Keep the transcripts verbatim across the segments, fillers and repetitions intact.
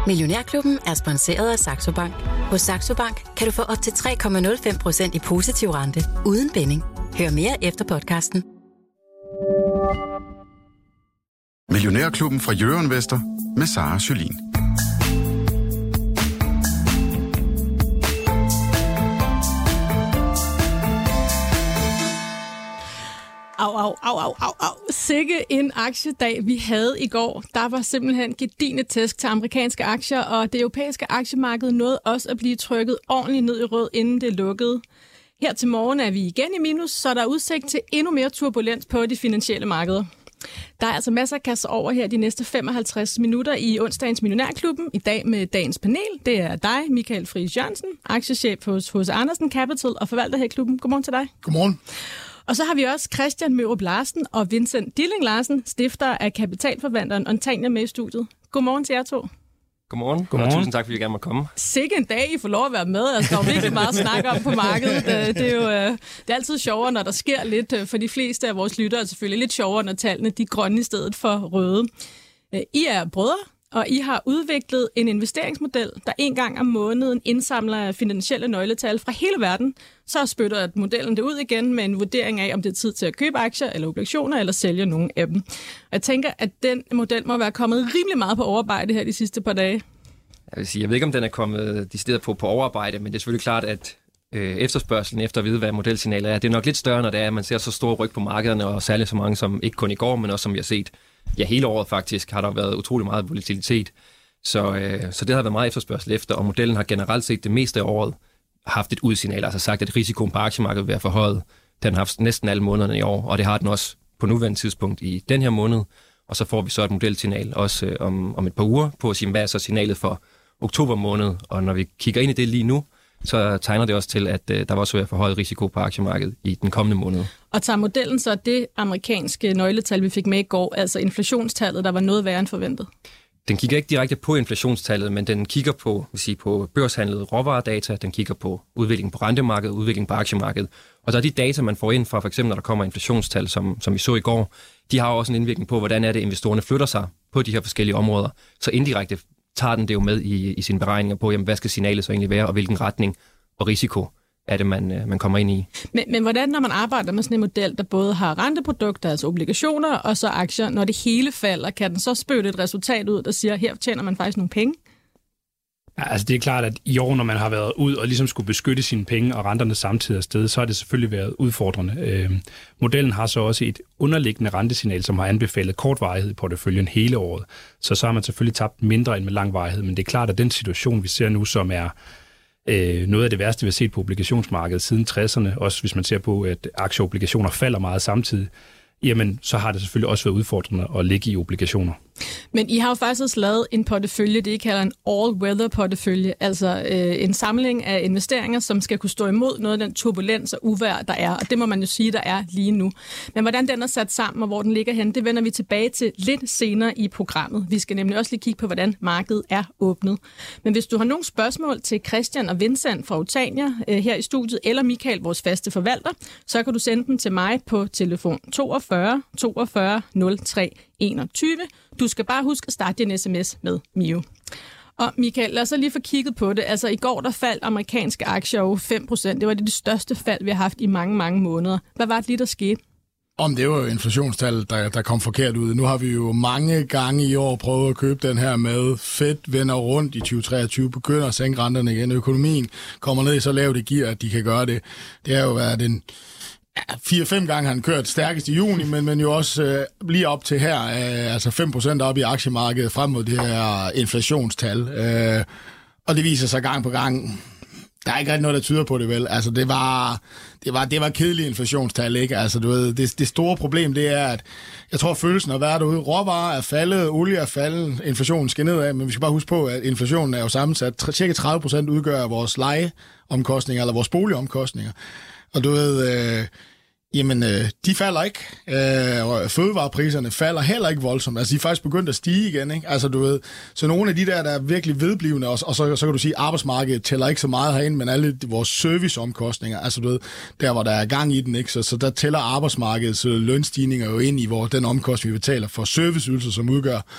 Millionærklubben er sponsoreret af Saxo Bank. Hos Saxo Bank kan du få op til tre komma nul fem procent i positiv rente uden binding. Hør mere efter podcasten. Millionærklubben fra Jørgen Vester med Sara Jolin. Au, au, au, au, au, au. Sikke en aktiedag, vi havde i går. Der var simpelthen gedigne tæsk til amerikanske aktier, og det europæiske aktiemarked nåede også at blive trykket ordentligt ned i rød, inden det lukkede. Her til morgen er vi igen i minus, så der er udsigt til endnu mere turbulens på de finansielle markeder. Der er altså masser af kasser over her de næste femoghalvtreds minutter i onsdagens Millionærklubben. I dag med dagens panel. Det er dig, Michael Friis Jørgensen, aktiechef hos H C Andersen Capital og forvalter her i klubben. Godmorgen til dig. Godmorgen. Og så har vi også Christian Mørup Larsen og Vincent Dilling Larsen, stifter af kapitalforvalteren Ontania med i studiet. Godmorgen til jer to. Godmorgen. Godmorgen. Og tusind tak, fordi I gerne må komme. Sikke en dag, I får lov at være med. Altså, der er virkelig meget at snakke om på markedet. Det er jo det er altid sjovere, når der sker lidt. For de fleste af vores lyttere er selvfølgelig lidt sjovere, når tallene de er grønne i stedet for røde. I er brødre, og I har udviklet en investeringsmodel, der en gang om måneden indsamler finansielle nøgletal fra hele verden. Så spytter modellen det ud igen med en vurdering af, om det er tid til at købe aktier eller obligationer, eller sælge nogle af dem. Jeg tænker, at den model må være kommet rimelig meget på overarbejde her de sidste par dage. Jeg vil sige, jeg ved ikke, om den er kommet de steder på, på overarbejde, men det er selvfølgelig klart, at øh, efterspørgselen efter at vide, hvad modelsignaler er, det er nok lidt større, når det er, at man ser så store ryg på markederne, og særligt så mange som ikke kun i går, men også som vi har set. Ja, hele året faktisk har der været utrolig meget volatilitet, så, øh, så det har været meget efterspørgsel efter, og modellen har generelt set det meste af året haft et udsignal, altså sagt, at risikoen på aktiemarkedet vil være forhøjet. Den har haft næsten alle månederne i år, og det har den også på nuværende tidspunkt i den her måned, og så får vi så et modelsignal også øh, om, om et par uger på at sige, hvad er så signalet for oktober måned, og når vi kigger ind i det lige nu, så tegner det også til, at øh, der var også være forhøjet risiko på aktiemarkedet i den kommende måned. Og tager modellen så det amerikanske nøgletal, vi fik med i går, altså inflationstallet, der var noget værre end forventet? Den kigger ikke direkte på inflationstallet, men den kigger på, vil sige, på børshandlet råvaredata, den kigger på udviklingen på rentemarkedet, udviklingen på aktiemarkedet. Og så er de data, man får ind fra, for eksempel når der kommer inflationstal, som, som vi så i går, de har også en indvirkning på, hvordan er det, investorerne flytter sig på de her forskellige områder. Så indirekte tager den det jo med i, i sine beregninger på, jamen, hvad skal signalet så egentlig være, og hvilken retning og risiko er det, man, man kommer ind i. Men, men hvordan, når man arbejder med sådan en model, der både har renteprodukter, altså obligationer, og så aktier, når det hele falder, kan den så spytte et resultat ud, der siger, her tjener man faktisk nogle penge? Ja, altså det er klart, at i år, når man har været ud og ligesom skulle beskytte sine penge og renterne samtidig afsted, så har det selvfølgelig været udfordrende. Øh, modellen har så også et underliggende rentesignal, som har anbefalet kortvarighed i porteføljen hele året. Så så har man selvfølgelig tabt mindre end med langvarighed, men det er klart, at den situation, vi ser nu, som er øh, noget af det værste, vi har set på obligationsmarkedet siden tresserne, også hvis man ser på, at aktieobligationer falder meget samtidig, jamen så har det selvfølgelig også været udfordrende at ligge i obligationer. Men I har jo faktisk også lavet en portefølje, det I kalder en all-weather portefølje, altså øh, en samling af investeringer, som skal kunne stå imod noget af den turbulens og uvejr, der er, og det må man jo sige, der er lige nu. Men hvordan den er sat sammen, og hvor den ligger hen, det vender vi tilbage til lidt senere i programmet. Vi skal nemlig også lige kigge på, hvordan markedet er åbnet. Men hvis du har nogle spørgsmål til Christian og Vincent fra Ontania øh, her i studiet, eller Michael, vores faste forvalter, så kan du sende dem til mig på telefon toogfyrre toogfyrre nul tre enogtyve. Du skal bare huske at starte din sms med M I O. Og Michael, lad os så lige få kigget på det. Altså i går der faldt amerikanske aktier over fem procent. Det var det, det største fald, vi har haft i mange, mange måneder. Hvad var det lige, der skete? Om det var jo inflationstallet, der, der kom forkert ud. Nu har vi jo mange gange i år prøvet at købe den her med. Fed vender rundt i tyve treogtyve, begynder at sænke renterne igen. Økonomien kommer ned i så lavt det giver, at de kan gøre det. Det har jo været den fire-fem gange har han kørt stærkest i juni, men, men jo også øh, lige op til her, øh, altså fem procent op i aktiemarkedet frem mod det her inflationstal. Øh, og det viser sig gang på gang. Der er ikke rigtig noget, der tyder på det, vel? Altså, det var, det var, det var kedelige inflationstal, ikke? Altså, du ved, det, det store problem, det er, at jeg tror, følelsen af at være derude, råvarer er faldet, olie er faldet, inflationen skal nedad, men vi skal bare huske på, at inflationen er jo sammensat. Cirka tredive procent udgør vores lejeomkostninger, eller vores boligomkostninger. Og du ved, øh, jamen, øh, de falder ikke. Øh, fødevarepriserne falder heller ikke voldsomt. Altså, de er faktisk begyndt at stige igen, ikke? Altså, du ved, så nogle af de der, der er virkelig vedblivende, og, og så, så kan du sige, at arbejdsmarkedet tæller ikke så meget herinde, men alle vores serviceomkostninger, altså, du ved, der hvor der er gang i den, ikke? Så, så der tæller arbejdsmarkedets lønstigninger jo ind i hvor den omkostning, vi betaler for serviceydelser, som udgør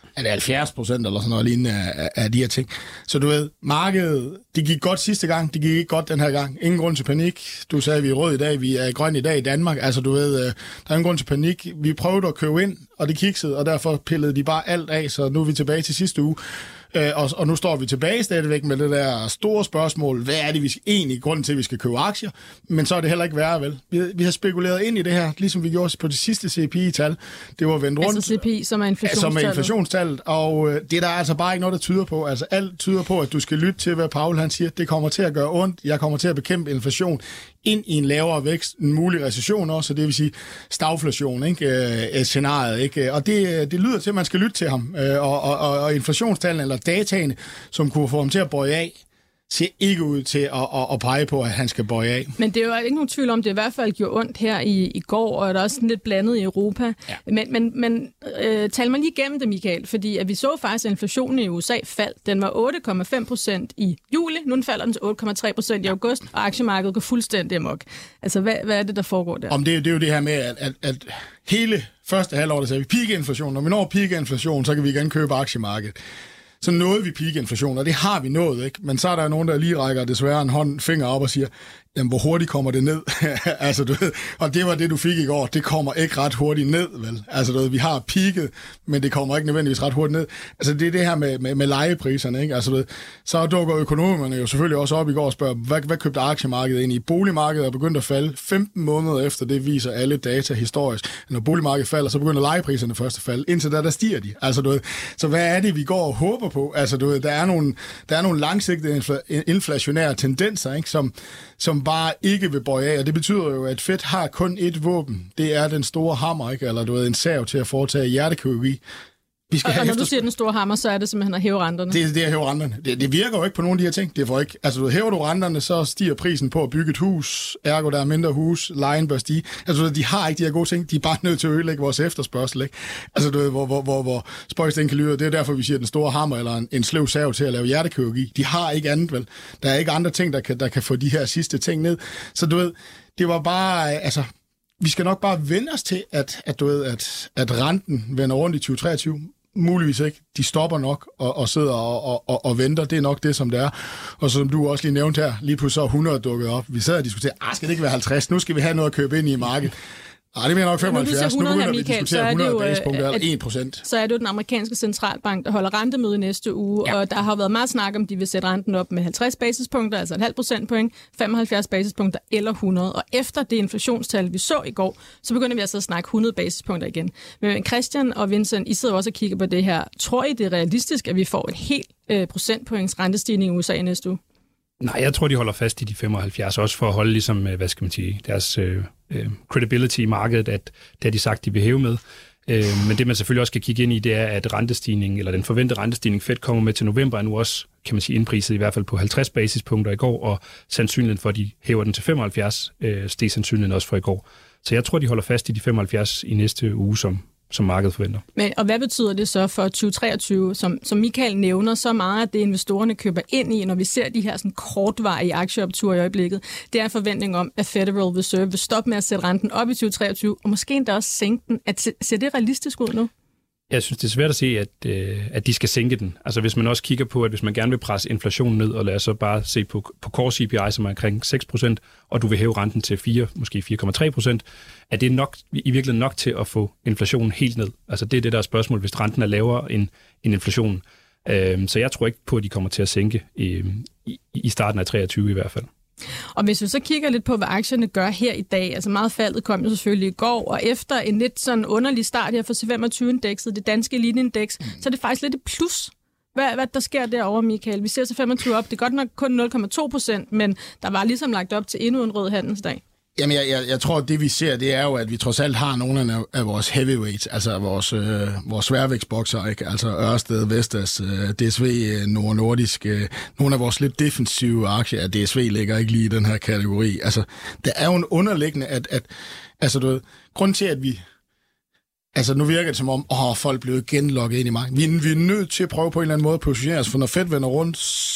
er det halvfjerds procent eller sådan noget lignende af, af de her ting. Så du ved, markedet, det gik godt sidste gang, det gik ikke godt den her gang. Ingen grund til panik. Du sagde, at vi er rød i dag, vi er grøn i dag i Danmark. Altså du ved, der er ingen grund til panik. Vi prøvede at købe ind, og det kiksede, og derfor pillede de bare alt af, så nu er vi tilbage til sidste uge. Øh, og, og nu står vi tilbage stadigvæk med det der store spørgsmål, hvad er det vi egentlig grunden til, at vi skal købe aktier? Men så er det heller ikke værre, vel? Vi, vi har spekuleret ind i det her, ligesom vi gjorde på det sidste C P I-tal. Det var vendt rundt. Altså C P I, som er inflationstallet. Som er inflationstallet, og øh, det er der altså bare ikke noget, der tyder på. Altså alt tyder på, at du skal lytte til, hvad Paul han siger. Det kommer til at gøre ondt. Jeg kommer til at bekæmpe inflation ind i en lavere vækst, en mulig recession også, det vil sige stagflation, ikke? Øh, scenariet, ikke? Og det, det lyder til, at man skal lytte til ham. Øh, og, og, og inflationstallene, eller dataene, som kunne få ham til at bøje af, ser ikke ud til at, at, at pege på, at han skal bøje af. Men det er jo ikke nogen tvivl om, det i hvert fald gjorde ondt her i, i går, og det er også lidt blandet i Europa. Ja. Men, men, men øh, tal mig lige igennem det, Michael, fordi at vi så faktisk, at inflationen i U S A faldt. Den var otte komma fem procent i juli, nu falder den til otte komma tre procent i august, og aktiemarkedet går fuldstændig amok. Altså, hvad, hvad er det, der foregår der? Om det, det er jo det her med, at, at, at hele første halvår, der sagde vi peak-inflation. Når vi når peak-inflation, så kan vi igen købe aktiemarkedet. Så nåede vi peak-inflation, og det har vi nået, ikke? Men så er der nogen, der lige rækker desværre en hånd, finger op og siger, jamen, hvor hurtigt kommer det ned? altså, du ved, og det var det, du fik i går. Det kommer ikke ret hurtigt ned, vel? Altså, du ved, vi har peaket, men det kommer ikke nødvendigvis ret hurtigt ned. Altså, det er det her med, med, med lejepriserne, ikke? Altså, du ved, så dukker økonomerne jo selvfølgelig også op i går og spørger, hvad, hvad købte aktiemarkedet ind i? Boligmarkedet er begyndt at falde femten måneder efter, det viser alle data historisk. Når boligmarkedet falder, så begynder lejepriserne først at falde. Indtil der, der stiger de. Altså, du ved, så hvad er det, vi går og håber på? Altså, du ved, der er nogle, der er nogle langsigtede infla- inflationære tendenser, ikke? Som, som bare ikke vil bøje af, og det betyder jo, at Fed har kun ét våben. Det er den store hammer, ikke? Eller du ved, en sav til at foretage hjertekirurgi. Vi skal og, have og når efter... du siger den store hammer, så er det simpelthen at hæve renterne? Det er det at hæve renterne. Det, det virker jo ikke på nogen af de her ting. Det får ikke... Altså, du ved, hæver du renterne, så stiger prisen på at bygge et hus. Ergo, der er mindre hus. Lejen bør stige. Altså, du ved, de har ikke de her gode ting. De er bare nødt til at ødelægge vores efterspørgsel, ikke? Altså, du ved, hvor, hvor, hvor, hvor spøjst kan lyde. Det er derfor, vi siger, den store hammer eller en, en sløv sav til at lave hjertekirurgi. De har ikke andet, vel? Der er ikke andre ting, der kan, der kan få de her sidste ting ned. Så du ved, det var bare... Altså, vi skal nok bare vende os til, at, at, du ved, at, at renten vender rundt i tyve treogtyve. Muligvis ikke. De stopper nok og, og sidder og, og, og venter. Det er nok det, som det er. Og som du også lige nævnte her, lige pludselig så hundrede dukket op. Vi sad og diskuterede, ah, skal det ikke være halvtreds? Nu skal vi have noget at købe ind i markedet. Nej, det bliver nok femoghalvfjerds. Nu begynder vi at diskutere hundrede basispunkter, eller en procent. Så er det jo den amerikanske centralbank, der holder rentemøde næste uge, ja. Og der har været meget snak om, de vil sætte renten op med halvtreds basispunkter, altså et halvt procentpoint, femoghalvfjerds basispunkter eller hundrede. Og efter det inflationstal, vi så i går, så begynder vi altså at snakke hundrede basispunkter igen. Men Christian og Vincent, I sidder også og kigger på det her. Tror I, det er realistisk, at vi får en helt øh, procentpoints rentestigning i U S A næste uge? Nej, jeg tror, de holder fast i de femoghalvfjerds, også for at holde ligesom, hvad skal man sige, deres øh, credibility i markedet, at det har de sagt, de vil hæve med. Øh, men det, man selvfølgelig også skal kigge ind i, det er, at rentestigningen, eller den forventede rentestigning, Fed kommer med til november, er nu også, kan man sige, indpriset i hvert fald på halvtreds basispunkter i går, og sandsynligheden for, at de hæver den til femoghalvfjerds, øh, steg sandsynligheden også for i går. Så jeg tror, de holder fast i de femoghalvfjerds i næste uge, som som markedet forventer. Men, og hvad betyder det så for tyve treogtyve, som, som Michael nævner, så meget, at det investorerne køber ind i, når vi ser de her sådan kortvarige aktieopture i øjeblikket, det er en forventning om, at Federal Reserve vil stoppe med at sætte renten op i tyve treogtyve, og måske endda også sænke den. At, ser det realistisk ud nu? Jeg synes, det er svært at se, at, øh, at de skal sænke den. Altså hvis man også kigger på, at hvis man gerne vil presse inflationen ned, og lad os så bare se på, på core C P I, som er omkring seks procent, og du vil hæve renten til fire, måske fire komma tre procent, er det nok, i virkeligheden nok til at få inflationen helt ned? Altså det er det, der er spørgsmål, hvis renten er lavere end, end inflationen. Øh, så jeg tror ikke på, at de kommer til at sænke øh, i, i starten af treogtyve i hvert fald. Og hvis vi så kigger lidt på, hvad aktierne gør her i dag, altså meget faldet kom jo selvfølgelig i går, og efter en lidt sådan underlig start her for C femogtyve-indekset, det danske eliteindeks, så er det faktisk lidt et plus. Hvad, hvad der sker derovre, Michael? Vi ser C femogtyve op, det er godt nok kun nul komma to procent, men der var ligesom lagt op til endnu en rød handelsdag. Jamen, jeg, jeg, jeg tror, at det vi ser, det er jo, at vi trods alt har nogle af, af vores heavyweights, altså vores, øh, vores sværvægtsbokser, ikke? Altså Ørsted, Vestas, øh, D S V, øh, Nord Nordisk, øh, nogle af vores lidt defensive aktier, at D S V ligger ikke lige i den her kategori. Altså, der er jo en underliggende, at, at altså, du ved, grund til, at vi Altså, nu virker det som om, åh, folk blev genlogget ind i markedet. Vi, vi er nødt til at prøve på en eller anden måde at positionere os, for når Fed vender rundt,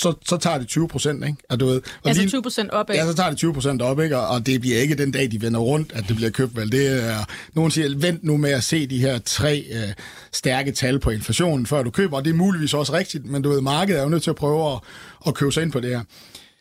så, så tager det tyve procent, ikke? Og du ved, og altså lige, tyve procent op, ikke? Ja, så tager det tyve procent op, ikke? Og, og det bliver ikke den dag, de vender rundt, at det bliver købt, vel? Det er, nogen siger, vent nu med at se de her tre øh, stærke tal på inflationen, før du køber, og det er muligvis også rigtigt, men du ved, markedet er jo nødt til at prøve at, at købe sig ind på det her.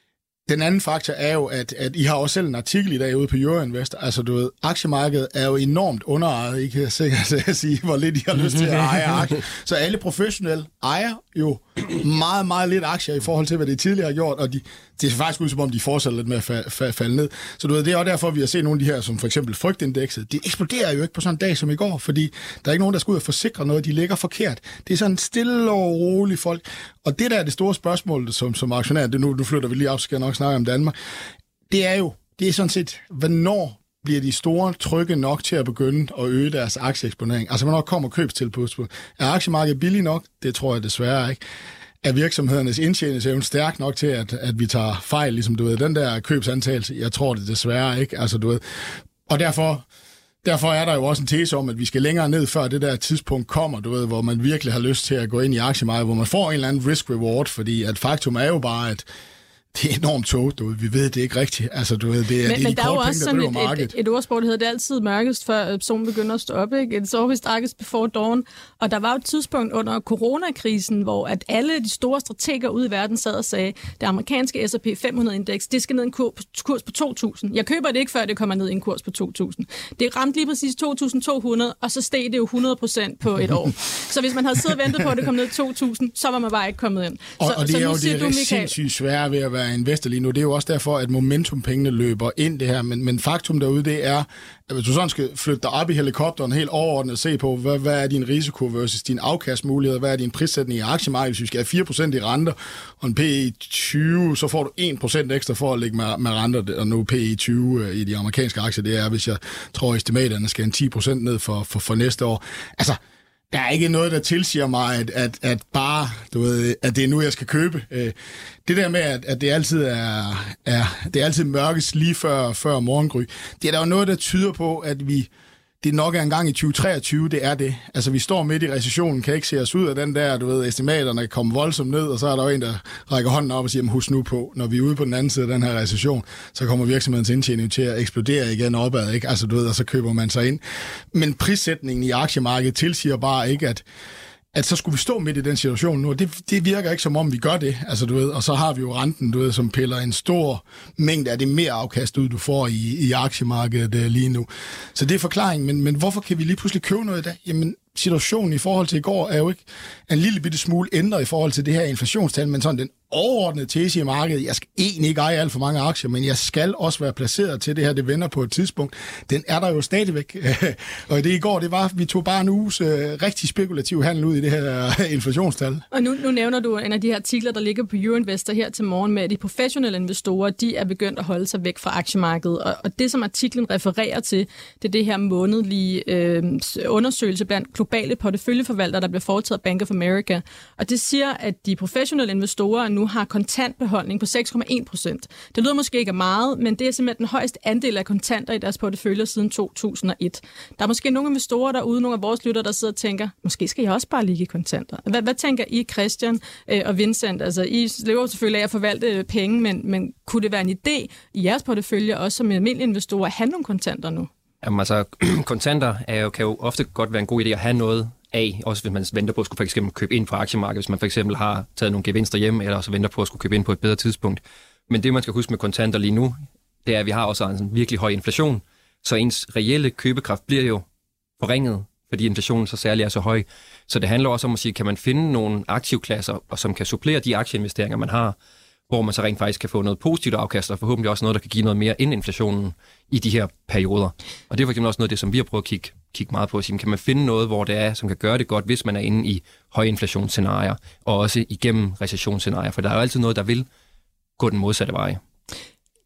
Den anden faktor er jo, at, at I har også selv en artikel i dag ude på Euroinvestor. Altså, du ved, aktiemarkedet er jo enormt underejet. I kan sikkert sige, hvor lidt I har lyst til at eje aktier. Så alle professionelle ejer jo meget, meget lidt aktier i forhold til, hvad de tidligere har gjort, og de, det er faktisk ud, som om de fortsætter lidt med at fa- fa- falde ned. Så du ved, det er også derfor, vi har set nogle af de her, som for eksempel frygtindekset. Det eksploderer jo ikke på sådan en dag som i går, fordi der er ikke nogen, der skal ud og forsikre noget, de ligger forkert. Det er sådan stille og roligt folk. Og det der er det store spørgsmål, som, som aktionær, det nu, nu flytter vi lige op, så skal jeg nok snakke om Danmark, det er jo, det er sådan set, hvornår bliver de store trykke nok til at begynde at øge deres aktieeksponering? Altså, hvornår kommer købstilbud? Er aktiemarkedet billigt nok? Det tror jeg desværre ikke. Er virksomhedernes indtjeningsevne stærk nok til, at, at vi tager fejl, ligesom du ved, den der købsantagelse? Jeg tror det desværre ikke. Altså, du ved. Og derfor, derfor er der jo også en tese om, at vi skal længere ned, før det der tidspunkt kommer, du ved, hvor man virkelig har lyst til at gå ind i aktiemarkedet, hvor man får en eller anden risk-reward, fordi at faktum er jo bare, at det er enormt tåget, du ved. Vi ved det ikke rigtigt. Altså, du ved, det er, men, det er de korte penge, der driver markedet. Et, et ordsprog, der hedder, det er altid mørkest, før solen begynder at stå op, ikke? It's always darkest before dawn. Og der var jo et tidspunkt under coronakrisen, hvor at alle de store strateger ude i verden sad og sagde, det amerikanske S og P fem hundrede-indeks, det skal ned en kurs, kurs på to tusind. Jeg køber det ikke, før det kommer ned en kurs på to tusind. Det ramte lige præcis to tusind to hundrede, og så steg det jo hundrede procent på et år. Så hvis man havde siddet og ventet på, at det kom ned to tusind, så var man bare ikke kommet ind. Og, så, og det så er nu jo siger det du, er Michael, sindssygt svært ved at være investor lige nu. Det er jo også derfor, at momentumpengene løber ind det her. Men, men faktum derude, det er, at hvis du sådan skal flytte dig op i helikopteren helt overordnet og se på, hvad, hvad er din risiko versus din afkastmulighed, hvad er din prissætning i aktiemarkedet, hvis vi skal have fire procent i renter, og en P E tyve, så får du en procent ekstra for at lægge med, med renter, og nu P E tyve i de amerikanske aktier, det er, hvis jeg tror, estimaterne skal en ti procent ned for, for, for næste år. Altså, der er ikke noget, der tilsiger mig, at, at, at bare, du ved, at det er nu, jeg skal købe. Det der med, at, at det altid er, er, det er altid mørkest lige før, før morgengry, det er der jo noget, der tyder på, at vi, det nok er en gang i tyve treogtyve, det er det. Altså, vi står midt i recessionen, kan ikke se os ud af den der, du ved, estimaterne kommer voldsomt ned, og så er der jo en, der rækker hånden op og siger, husk nu på, når vi er ude på den anden side af den her recession, så kommer virksomhedens indtjening til at eksplodere igen opad, ikke? Altså, du ved, og så køber man sig ind. Men prissætningen i aktiemarkedet tilsiger bare ikke, at at så skulle vi stå midt i den situation nu, det, det virker ikke som om vi gør det, altså du ved, og så har vi jo renten, du ved, som piller en stor mængde af det mere afkast ud, du får i, i aktiemarkedet uh, lige nu. Så det er forklaringen, men, men hvorfor kan vi lige pludselig købe noget i dag? Jamen, situationen i forhold til i går er jo ikke en lille bitte smule ændret i forhold til det her inflationstal, men sådan den overordnede tese i markedet, jeg skal egentlig ikke eje alt for mange aktier, men jeg skal også være placeret til det her, det vender på et tidspunkt. Den er der jo stadigvæk. Og det i går, det var, vi tog bare en uges uh, rigtig spekulativ handel ud i det her inflationstal. Og nu, nu nævner du en af de her artikler, der ligger på Euroinvestor her til morgen med, at de professionelle investorer, de er begyndt at holde sig væk fra aktiemarkedet. Og, og det, som artiklen refererer til, det er det her månedlige øh, undersøgelse blandt globale porteføljeforvaltere, der bliver foretaget af Bank of America. Og det siger, at de professionelle investorer nu har kontantbeholdning på seks komma en procent. Det lyder måske ikke meget, men det er simpelthen den højeste andel af kontanter i deres porteføljer siden to tusind og et. Der er måske nogle investorer derude, nogle af vores lyttere, der sidder og tænker, måske skal jeg også bare ligge i kontanter. Hvad, hvad tænker I, Christian øh, og Vincent? Altså, I lever selvfølgelig af at forvalte penge, men, men kunne det være en idé i jeres portefølje, også som almindelige investorer, at have nogle kontanter nu? Jamen altså, kontanter er jo, kan jo ofte godt være en god idé at have noget af, også hvis man venter på at skulle for eksempel købe ind på aktiemarkedet, hvis man for eksempel har taget nogle gevinster hjem, eller også venter på at skulle købe ind på et bedre tidspunkt. Men det, man skal huske med kontanter lige nu, det er, at vi har også en virkelig høj inflation, så ens reelle købekraft bliver jo forringet, fordi inflationen så særlig er så høj. Så det handler også om at sige, kan man finde nogle aktivklasser, og som kan supplere de aktieinvesteringer, man har, hvor man så rent faktisk kan få noget positivt afkast, og forhåbentlig også noget, der kan give noget mere end inflationen i de her perioder. Og det er for eksempel også noget af det, som vi har prøvet at kigge, kigge meget på. At sige, kan man finde noget, hvor det er, som kan gøre det godt, hvis man er inde i højinflationsscenarier, og også igennem recessionsscenarier, for der er jo altid noget, der vil gå den modsatte vej.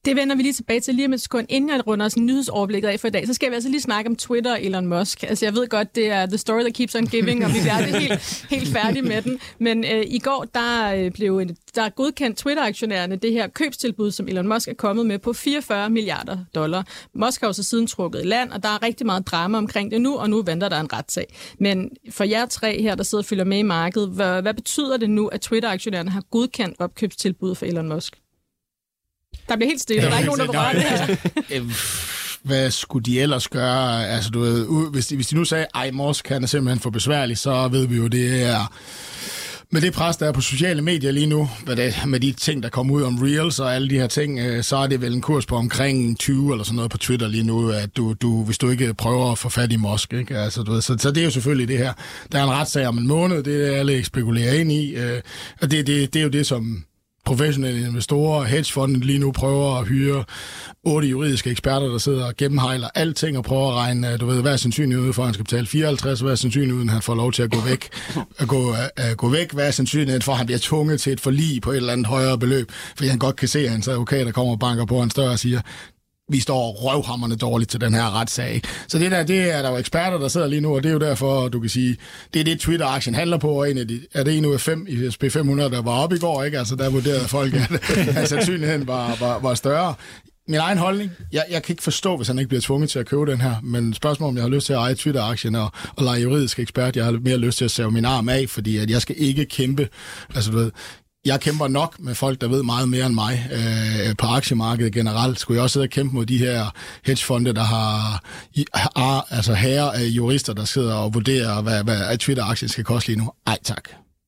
Det vender vi lige tilbage til lige om et sekund, inden jeg runder sådan nyhedsoverblikket af for i dag. Så skal vi altså lige snakke om Twitter og Elon Musk. Altså jeg ved godt, det er the story that keeps on giving, og vi er det helt, helt færdige med den. Men øh, i går, der øh, blev en, der godkendt Twitter-aktionærerne det her købstilbud, som Elon Musk er kommet med på fireogfyrre milliarder dollar. Musk har jo så siden trukket i land, og der er rigtig meget drama omkring det nu, og nu venter der en retssag. Men for jer tre her, der sidder og følger med i markedet, hvad, hvad betyder det nu, at Twitter-aktionærerne har godkendt opkøbstilbud for Elon Musk? Der bliver helt stille. Der er ikke nogen, der berører det her. Hvad skulle de ellers gøre? Altså, du ved, hvis de, hvis de nu sagde, ej, Musk han er simpelthen for besværlig, så ved vi jo, det er... Med det pres, der er på sociale medier lige nu, med, det, med de ting, der kommer ud om Reels og alle de her ting, så er det vel en kurs på omkring tyve eller sådan noget på Twitter lige nu, at du, du, hvis du ikke prøver at få fat i Musk. Ikke? Altså, du ved, så, så det er jo selvfølgelig det her. Der er en retssag om en måned, det er alle spekulerer ind i, og det, det, det er jo det, som... professionelle investorer, hedgefonden lige nu prøver at hyre otte juridiske eksperter, der sidder og gennemhejler alting og prøver at regne, du ved, hvad er sandsynligheden for, at han skal betale fireoghalvtreds, hvad er sandsynligheden, at han får lov til at gå væk, at gå, at gå væk, hvad er sandsynligheden for, at han bliver tvunget til et forlig på et eller andet højere beløb, fordi han godt kan se, at hans advokater kommer og banker på hans dør og siger, vi står røvhammerne dårligt til den her retssag. Så det der, det er der jo eksperter, der sidder lige nu, og det er jo derfor, du kan sige, det er det Twitter-aktien handler på, og en af de, er det en ud af fem i S and P fem hundrede, der var oppe i går, ikke? Altså, der vurderede folk, at, at sandsynligheden var, var, var større. Min egen holdning, jeg, jeg kan ikke forstå, hvis han ikke bliver tvunget til at købe den her, men spørgsmålet om jeg har lyst til at eje Twitter-aktien og, og lege juridisk ekspert, jeg har mere lyst til at save min arm af, fordi at jeg skal ikke kæmpe, altså du ved, jeg kæmper nok med folk, der ved meget mere end mig øh, på aktiemarkedet generelt. Skulle jeg også sidde og kæmpe mod de her hedgefonde, der har, har altså herrer af jurister, der sidder og vurderer, hvad, hvad Twitter-aktien skal koste lige nu? Ej, tak.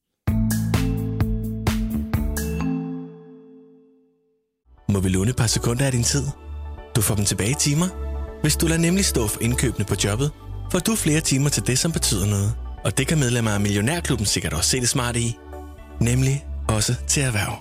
Må vi låne et par sekunder af din tid? Du får dem tilbage i timer. Hvis du lader nemlig stå for indkøbene på jobbet, får du flere timer til det, som betyder noget. Og det kan medlemmer af Millionærklubben sikkert også se det smarte i. Nemlig også til erhverv.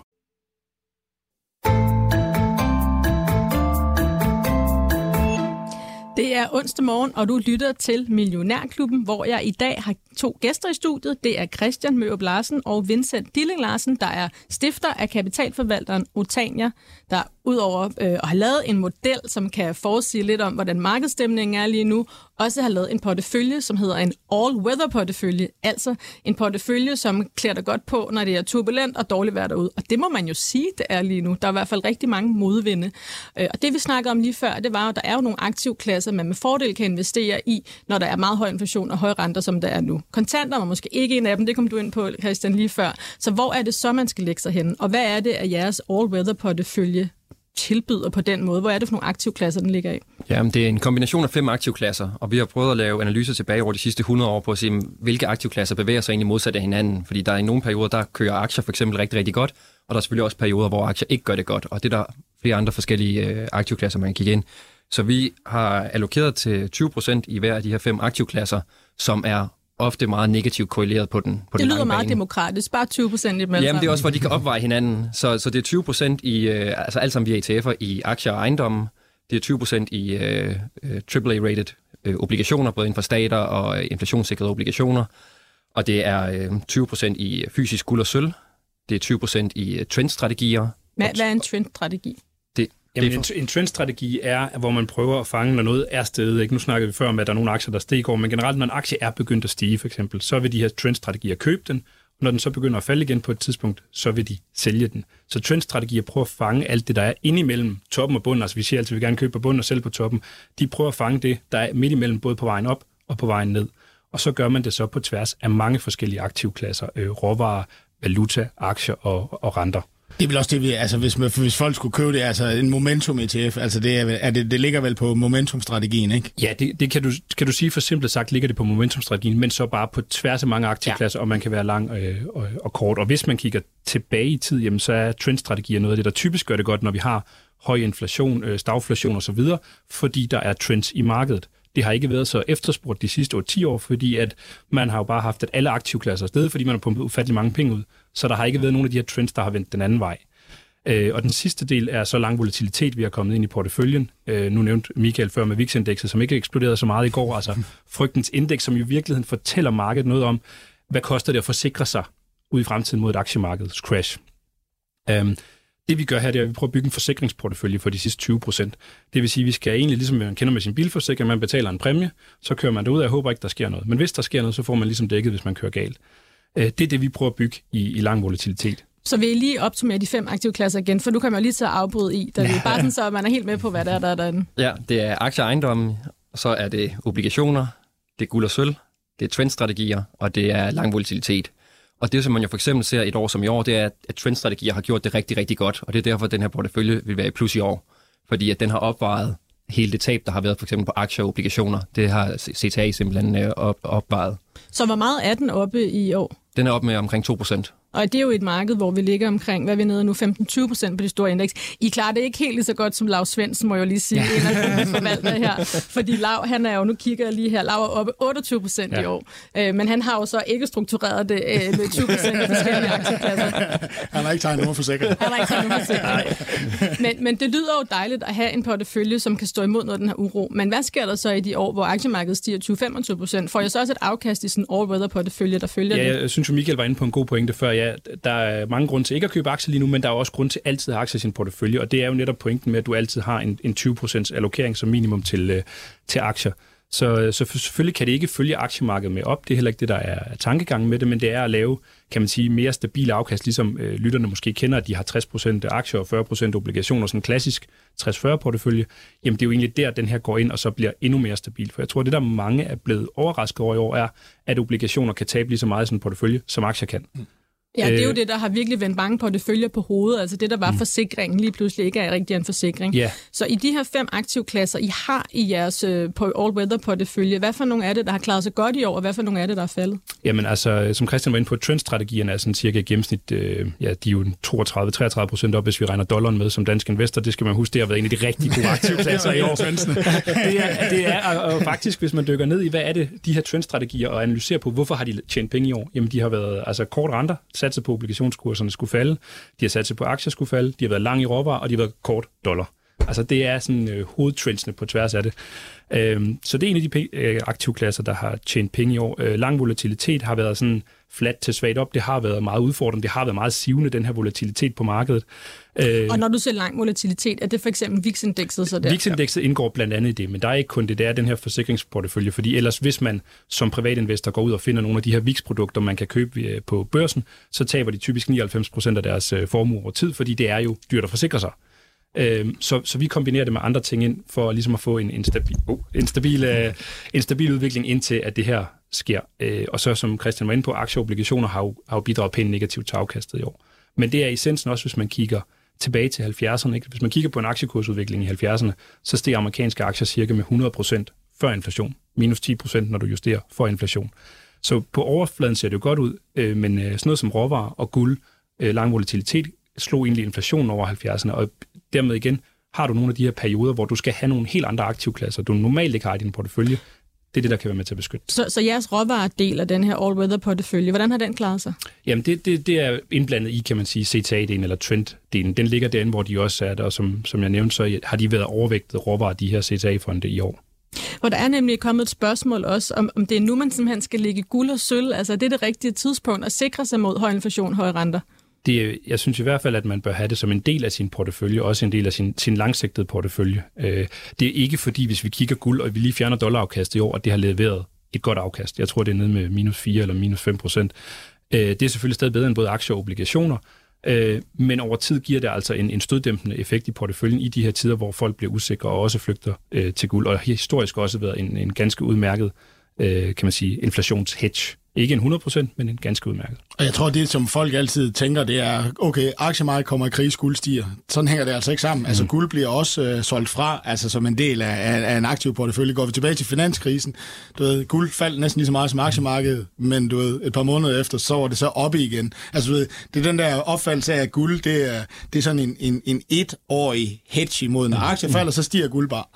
Det er onsdag morgen, og du lytter til Millionærklubben, hvor jeg i dag har to gæster i studiet. Det er Christian Mørup Larsen og Vincent Dilling Larsen, der er stifter af kapitalforvalteren Otania, der udover øh, at have lavet en model, som kan forudsige lidt om, hvordan markedsstemningen er lige nu, også har lavet en portefølje, som hedder en all-weather-portefølje, altså en portefølje, som klæder dig godt på, når det er turbulent og dårligt vejr derude. Og det må man jo sige, det er lige nu. Der er i hvert fald rigtig mange modvinde. Og det, vi snakkede om lige før, det var jo, der er jo nogle aktivklasser, man med fordel kan investere i, når der er meget høj inflation og høje renter, som der er nu. Kontanter var måske ikke en af dem, det kom du ind på, Christian, lige før. Så hvor er det så, man skal lægge sig hen? Og hvad er det, at jeres all-weather-portefølje tilbyder på den måde? Hvor er det for nogle aktivklasser, den ligger i? Jamen, det er en kombination af fem aktivklasser, og vi har prøvet at lave analyser tilbage over de sidste hundrede år på at se, hvilke aktivklasser bevæger sig egentlig modsat af hinanden. Fordi der er i nogle perioder, der kører aktier for eksempel rigtig, rigtig godt, og der er selvfølgelig også perioder, hvor aktier ikke gør det godt, og det er der flere andre forskellige øh, aktivklasser, man kan kigge ind. Så vi har allokeret til tyve procent i hver af de her fem aktivklasser, som er ofte meget negativt korreleret på den på Det den lyder meget bane. demokratisk, bare tyve procent i dem. Jamen, det er også, hvor de kan opveje hinanden. Så, så det er tyve procent i, øh, altså alt sammen via E T F'er i aktier og ejendomme. Det er tyve procent i øh, triple A-rated øh, obligationer, både inden for stater og øh, inflationssikrede obligationer. Og det er øh, tyve procent i fysisk guld og sølv. Det er tyve procent i øh, trendstrategier. Hvad, hvad er en trendstrategi? Jamen, en, en trendstrategi er, hvor man prøver at fange, når noget er steget. Ikke? Nu snakkede vi før om, at der er nogle aktier, der steg går, men generelt, når en aktie er begyndt at stige, for eksempel, så vil de her trendstrategier købe den, og når den så begynder at falde igen på et tidspunkt, så vil de sælge den. Så trendstrategier prøver at fange alt det, der er inde imellem toppen og bunden. Altså vi siger altid, at vi gerne købe på bunden og sælge på toppen. De prøver at fange det, der er midt imellem, både på vejen op og på vejen ned. Og så gør man det så på tværs af mange forskellige aktivklasser, øh, råvarer, valuta, aktier og, og renter. Det er vel også det, vi, altså hvis, hvis folk skulle købe det, altså en momentum-E T F, altså det, er, er det, det ligger vel på momentumstrategien, ikke? Ja, det, det kan, du, kan du sige for simpelt sagt, ligger det på momentumstrategien, men så bare på tværs af mange aktivklasser, ja. Og man kan være lang øh, og, og kort. Og hvis man kigger tilbage i tid, jamen, så er trendstrategier noget af det, der typisk gør det godt, når vi har høj inflation, øh, stagflation osv., fordi der er trends i markedet. Det har ikke været så efterspurgt de sidste ti år, fordi at man har jo bare haft, at alle aktivklasser er stedet, fordi man har pumpet ufattelig mange penge ud. Så der har ikke været nogen af de her trends, der har vendt den anden vej. Øh, og den sidste del er så lang volatilitet, vi har kommet ind i porteføljen. Øh, nu nævnte Michael før med V I X-indekset, som ikke eksploderede så meget i går. Altså frygtens indeks, som i virkeligheden fortæller markedet noget om, hvad koster det at forsikre sig ud i fremtiden mod et aktiemarkedets crash. Øh, Det vi gør her, det er, at vi prøver at bygge en forsikringsportefølje for de sidste tyve procent. Det vil sige, at vi skal egentlig, ligesom man kender med sin bilforsikring, man betaler en præmie, så kører man derud, og jeg håber ikke, der sker noget. Men hvis der sker noget, så får man ligesom dækket, hvis man kører galt. Det er det, vi prøver at bygge i, i lang volatilitet. Så vil I lige opsummere de fem aktivklasser igen, for nu kan man jo lige til at afbryde i, da vi bare sådan, så man er helt med på, hvad der er der er derinde. Ja, det er aktier og ejendomme, og så er det obligationer, det er guld og sølv, det er trendstrategier, og det er lang volatilitet. Og det, som man jo for eksempel ser et år som i år, det er, at trendstrategier har gjort det rigtig, rigtig godt, og det er derfor, at den her portefølje vil være i plus i år. Fordi at den har opvejet hele det tab, der har været for eksempel på aktier og obligationer. Det har C T A simpelthen op, opvejet. Så hvor meget er den oppe i år? Den er oppe med omkring to procent. Og det er jo et marked, hvor vi ligger omkring, hvad er vi nede nu, femten til tyve procent på de store indeks. I klarer det ikke helt lige så godt som Lav Svendsen, må jeg jo lige sige, en af forvalter her. Fordi Lav, han er jo, nu kigger jeg lige her, Lav er oppe otteogtyve procent ja. i år. Øh, men han har jo så ikke struktureret det øh, med tyve procent af forskellige aktieklasser. Han har ikke tegnet nogen forsikring. Han har ikke tegnet nogen forsikring. Men, men det lyder jo dejligt at have en portefølje, som kan stå imod noget af den her uro. Men hvad sker der så i de år, hvor aktiemarkedet stiger tyve til femogtyve procent? Får jeg så også et afkast i sådan en all-weather portefølje, der følger ja, det? Ja, jeg synes jo, Michael var inde på en god pointe før. Ja, der er mange grunde til ikke at købe aktier lige nu, men der er også grund til altid at have aktier i sin portefølje, og det er jo netop pointen med, at du altid har en, en tyve procent allokering som minimum til, øh, til aktier. Så, så selvfølgelig kan det ikke følge aktiemarkedet med op, det er heller ikke det, der er tankegangen med det, men det er at lave, kan man sige, mere stabile afkast, ligesom øh, lytterne måske kender, at de har tres procent aktier og fyrre procent obligationer, sådan en klassisk tres fyrre portefølje. Jamen det er jo egentlig der, den her går ind, og så bliver endnu mere stabil. For jeg tror, det der mange er blevet overrasket over i år, er, at obligationer kan tabe lige så meget i sådan en portefølje, som aktier kan. Mm. Ja, det er jo det, der har virkelig vendt mange porteføljer på hovedet. Altså det, der var mm. forsikringen, lige pludselig ikke er rigtig en forsikring. Yeah. Så i de her fem aktivklasser, I har i jeres uh, all-weather-portefølje, hvad for nogle af det, der har klaret sig godt i år, og hvad for nogle af det, der er faldet? Jamen altså, som Christian var inde på, trendstrategierne er sådan cirka i gennemsnit, øh, ja, de er jo toogtredive til treogtredive procent op, hvis vi regner dollaren med som dansk investor. Det skal man huske, det har været en af de rigtig gode aktivklasser i år. det er, det er og, og faktisk, hvis man dykker ned i, hvad er det, de her trendstrategier, og analyserer på, hvorfor har de tjent penge i år? Jamen, de har været altså kort renter, satset på obligationskurserne skulle falde, de har satset på aktier skulle falde, de har været lang i råvarer, og de har været kort dollar. Altså det er sådan øh, hovedtrendsene på tværs af det. Øhm, så det er en af de p- øh, aktivklasser, der har tjent penge i år. Øh, lang volatilitet har været sådan flat til svagt op. Det har været meget udfordrende. Det har været meget sivende, den her volatilitet på markedet. Øh, og når du ser lang volatilitet, er det for eksempel V I X-indekset så der? V I X-indekset indgår blandt andet i det, men der er ikke kun det, det er den her forsikringsportefølje, fordi ellers hvis man som privatinvestor går ud og finder nogle af de her V I X-produkter, man kan købe på børsen, så taber de typisk nioghalvfems procent af deres formue over tid, fordi det er jo dyrt at forsikre sig. Så, så vi kombinerer det med andre ting ind, for ligesom at få en, en, stabil, oh, en, stabil, uh, en stabil udvikling indtil, at det her sker. Uh, og så som Christian var inde på, aktier og obligationer har jo, har jo bidraget pænt negativt til afkastet i år. Men det er essensen også, hvis man kigger tilbage til halvfjerdserne. Ikke? Hvis man kigger på en aktiekursudvikling i halvfjerdserne, så steg amerikanske aktier cirka med hundrede procent før inflation. Minus ti procent, når du justerer for inflation. Så på overfladen ser det jo godt ud, uh, men uh, sådan noget som råvarer og guld, uh, lang volatilitet, slog egentlig inflationen over halvfjerdserne, og dermed igen har du nogle af de her perioder, hvor du skal have nogle helt andre aktivklasser, du normalt ikke har i din portefølje. Det er det, der kan være med til at beskytte. Så, så jeres råvaredel af den her all-weather-portefølje, hvordan har den klaret sig? Jamen, det, det, det er indblandet i, kan man sige, C T A-delen eller trend-delen. Den ligger derinde, hvor de også er der, og som, som jeg nævnte, så har de været overvægtet råvarer, de her C T A-fonde i år. Hvor der er nemlig kommet et spørgsmål også, om, om det er nu, man simpelthen skal lægge guld og sølv. Altså, det er det rigtige tidspunkt at sikre sig mod høj inflation, høje renter? Det, jeg synes i hvert fald, at man bør have det som en del af sin portefølje, også en del af sin, sin langsigtede portefølje. Øh, det er ikke fordi, hvis vi kigger guld, og vi lige fjerner dollarafkastet i år, at det har leveret et godt afkast. Jeg tror, det er nede med minus fire eller minus fem procent. Øh, det er selvfølgelig stadig bedre end både aktier og obligationer, øh, men over tid giver det altså en, en støddæmpende effekt i porteføljen i de her tider, hvor folk bliver usikre og også flygter øh, til guld. Og historisk også været en, en ganske udmærket, øh, kan man sige, inflationshedge. Ikke en hundrede procent, men en ganske udmærket. Og jeg tror, det som folk altid tænker, det er, okay, aktiemarkedet kommer i krise, guld stiger. Sådan hænger det altså ikke sammen. Mm. Altså guld bliver også øh, solgt fra, altså som en del af, af, af en aktiv portefølje. Går vi tilbage til finanskrisen, du ved, guld faldt næsten lige så meget som aktiemarkedet, men du ved, et par måneder efter, så var det så oppe igen. Altså du ved, det er den der opfattelse af, at guld, det er, det er sådan en, en, en etårig hedge imod, når aktier falder, så stiger guld bare. Ej,